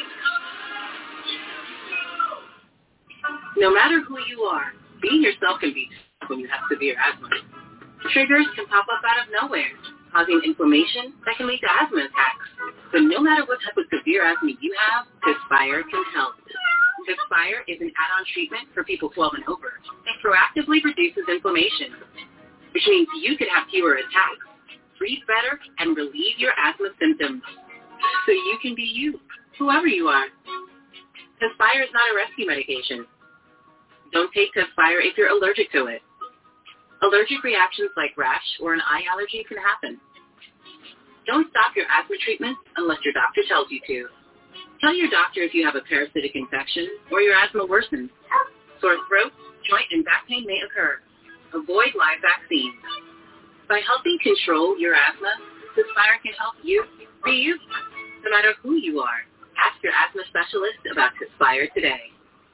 No matter who you are, being yourself can be tough when you have severe asthma. Triggers can pop up out of nowhere, causing inflammation that can lead to asthma attacks. But no matter what type of severe asthma you have, Tespire can help. Tespire is an add-on treatment for people 12 and over that proactively reduces inflammation, which means you could have fewer attacks, breathe better, and relieve your asthma symptoms. So you can be you, whoever you are. Tespire is not a rescue medication. Don't take Tespire if you're allergic to it. Allergic reactions like rash or an eye allergy can happen. Don't stop your asthma treatment unless your doctor tells you to. Tell your doctor if you have a parasitic infection or your asthma worsens. Sore throat, joint, and back pain may occur. Avoid live vaccines. By helping control your asthma, Tespire can help you be you, no matter who you are. Ask your asthma specialist about Tespire today.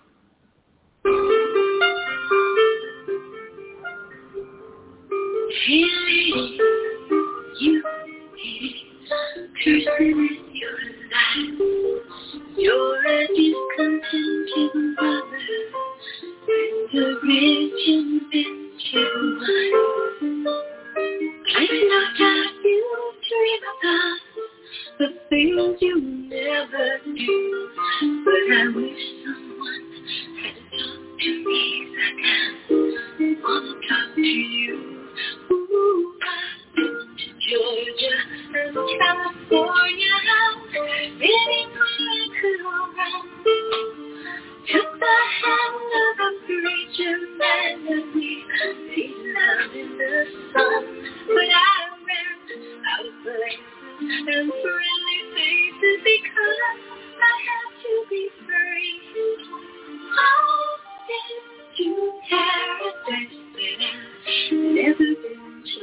Feeling you is person in your life. You're a discontented mother, and a rich inventive one. I've no doubt you dream about the things you never do, but I wish someone had talked to me like I wanna talk to you. Ooh, I've been to Georgia and California, anywhere I could go around. Took the hand of a preacher man and we made love in the sun, but I ran out of places and friendly faces because I had to be free. I've been to paradise, but I've never been to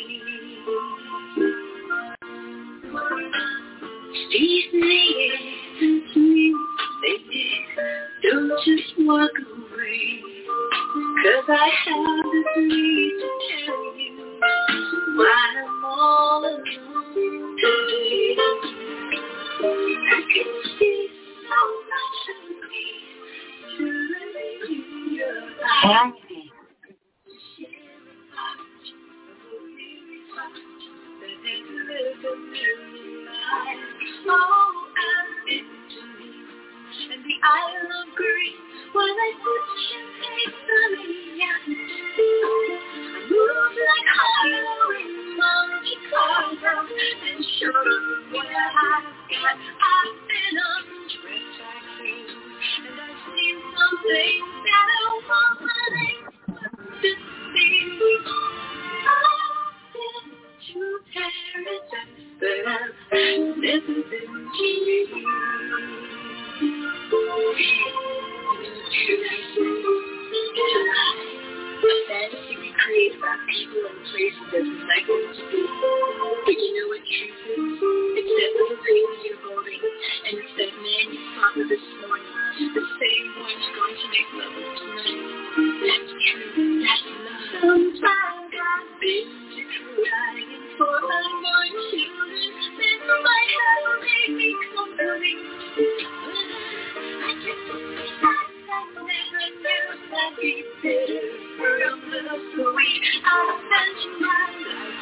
you. These days, please, baby, don't just walk away, 'cause I have the need to tell you why I'm all alone today. I can see so much of me to you your eyes. Oh, I've been to you and the Isle of Grace while I put champagne on the atmosphere. I moved like Harlow in Monte Carlo and showed up what I got. I've been undressed like you, and I've seen some things that I want my legs to see. I've been to paradise, but I've never been to you. A fantasy we create about people and places that we like to see. But you know what truth is? It's that little baby you're holding, and it's that man you saw this morning, the same one you're going to make love with tonight. That's true. That's love. Sometimes I've been to crying for unborn children, then my heart made me comforting. I just never knew I'd be bitter from the sweet. I'll send you my love.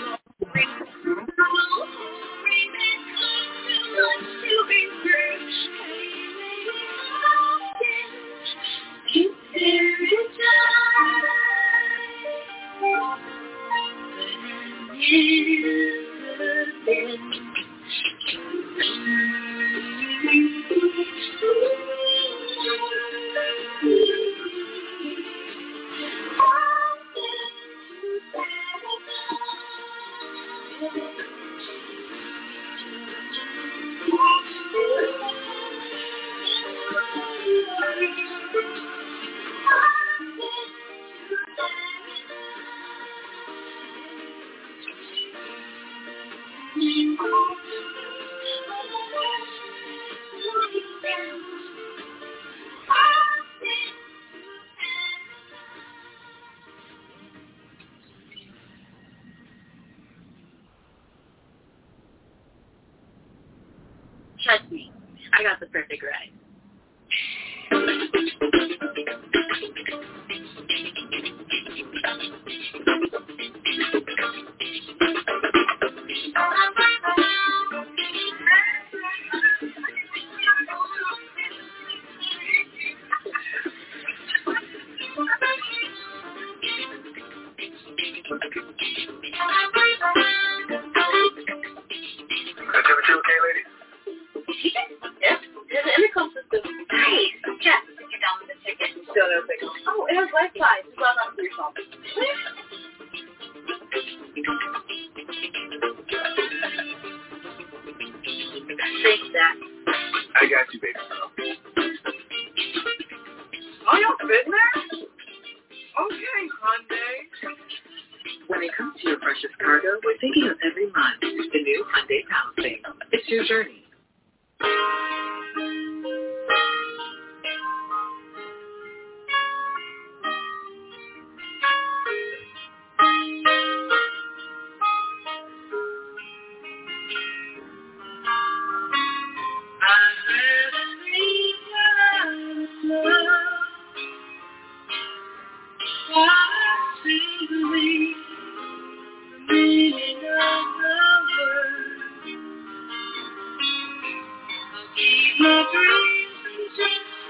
Trust me, I got the perfect ride.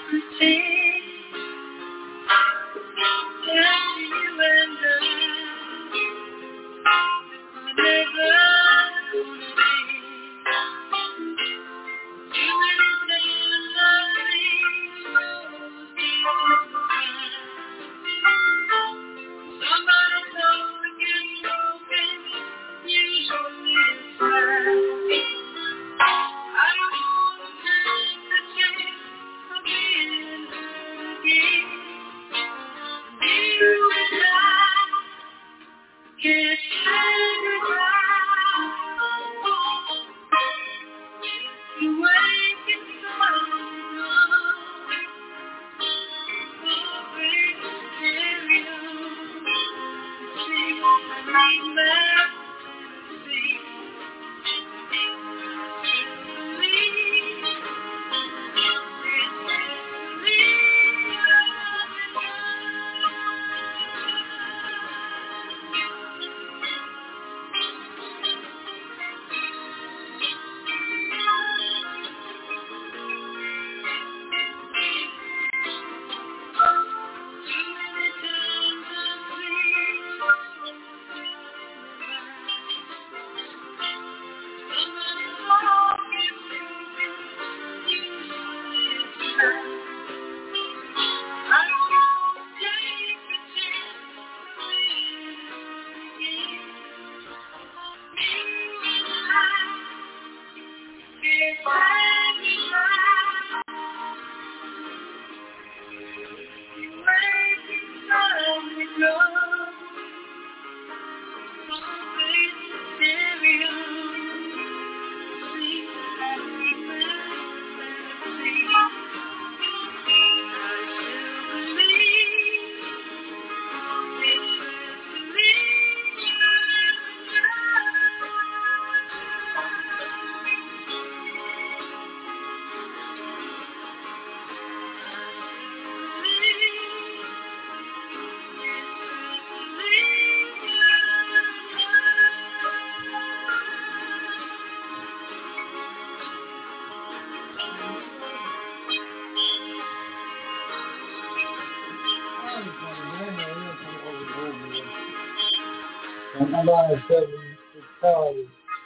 I'm by myself with Charlie.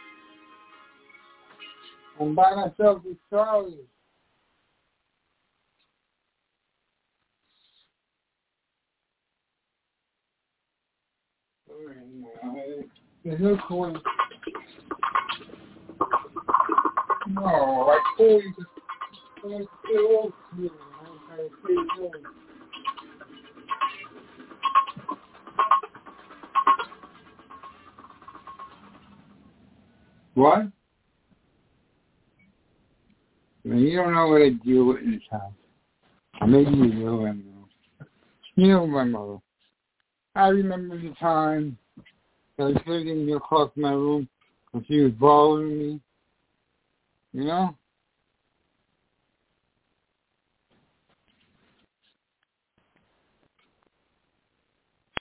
I'm by myself with Charlie. There's no point. No, I told you to stay off here. I'm trying to stay home. What? Man, you don't know what I deal with in this house. Maybe you will, I don't know. You know my mother. I remember the time that I was living across my room and she was bothering me. You know?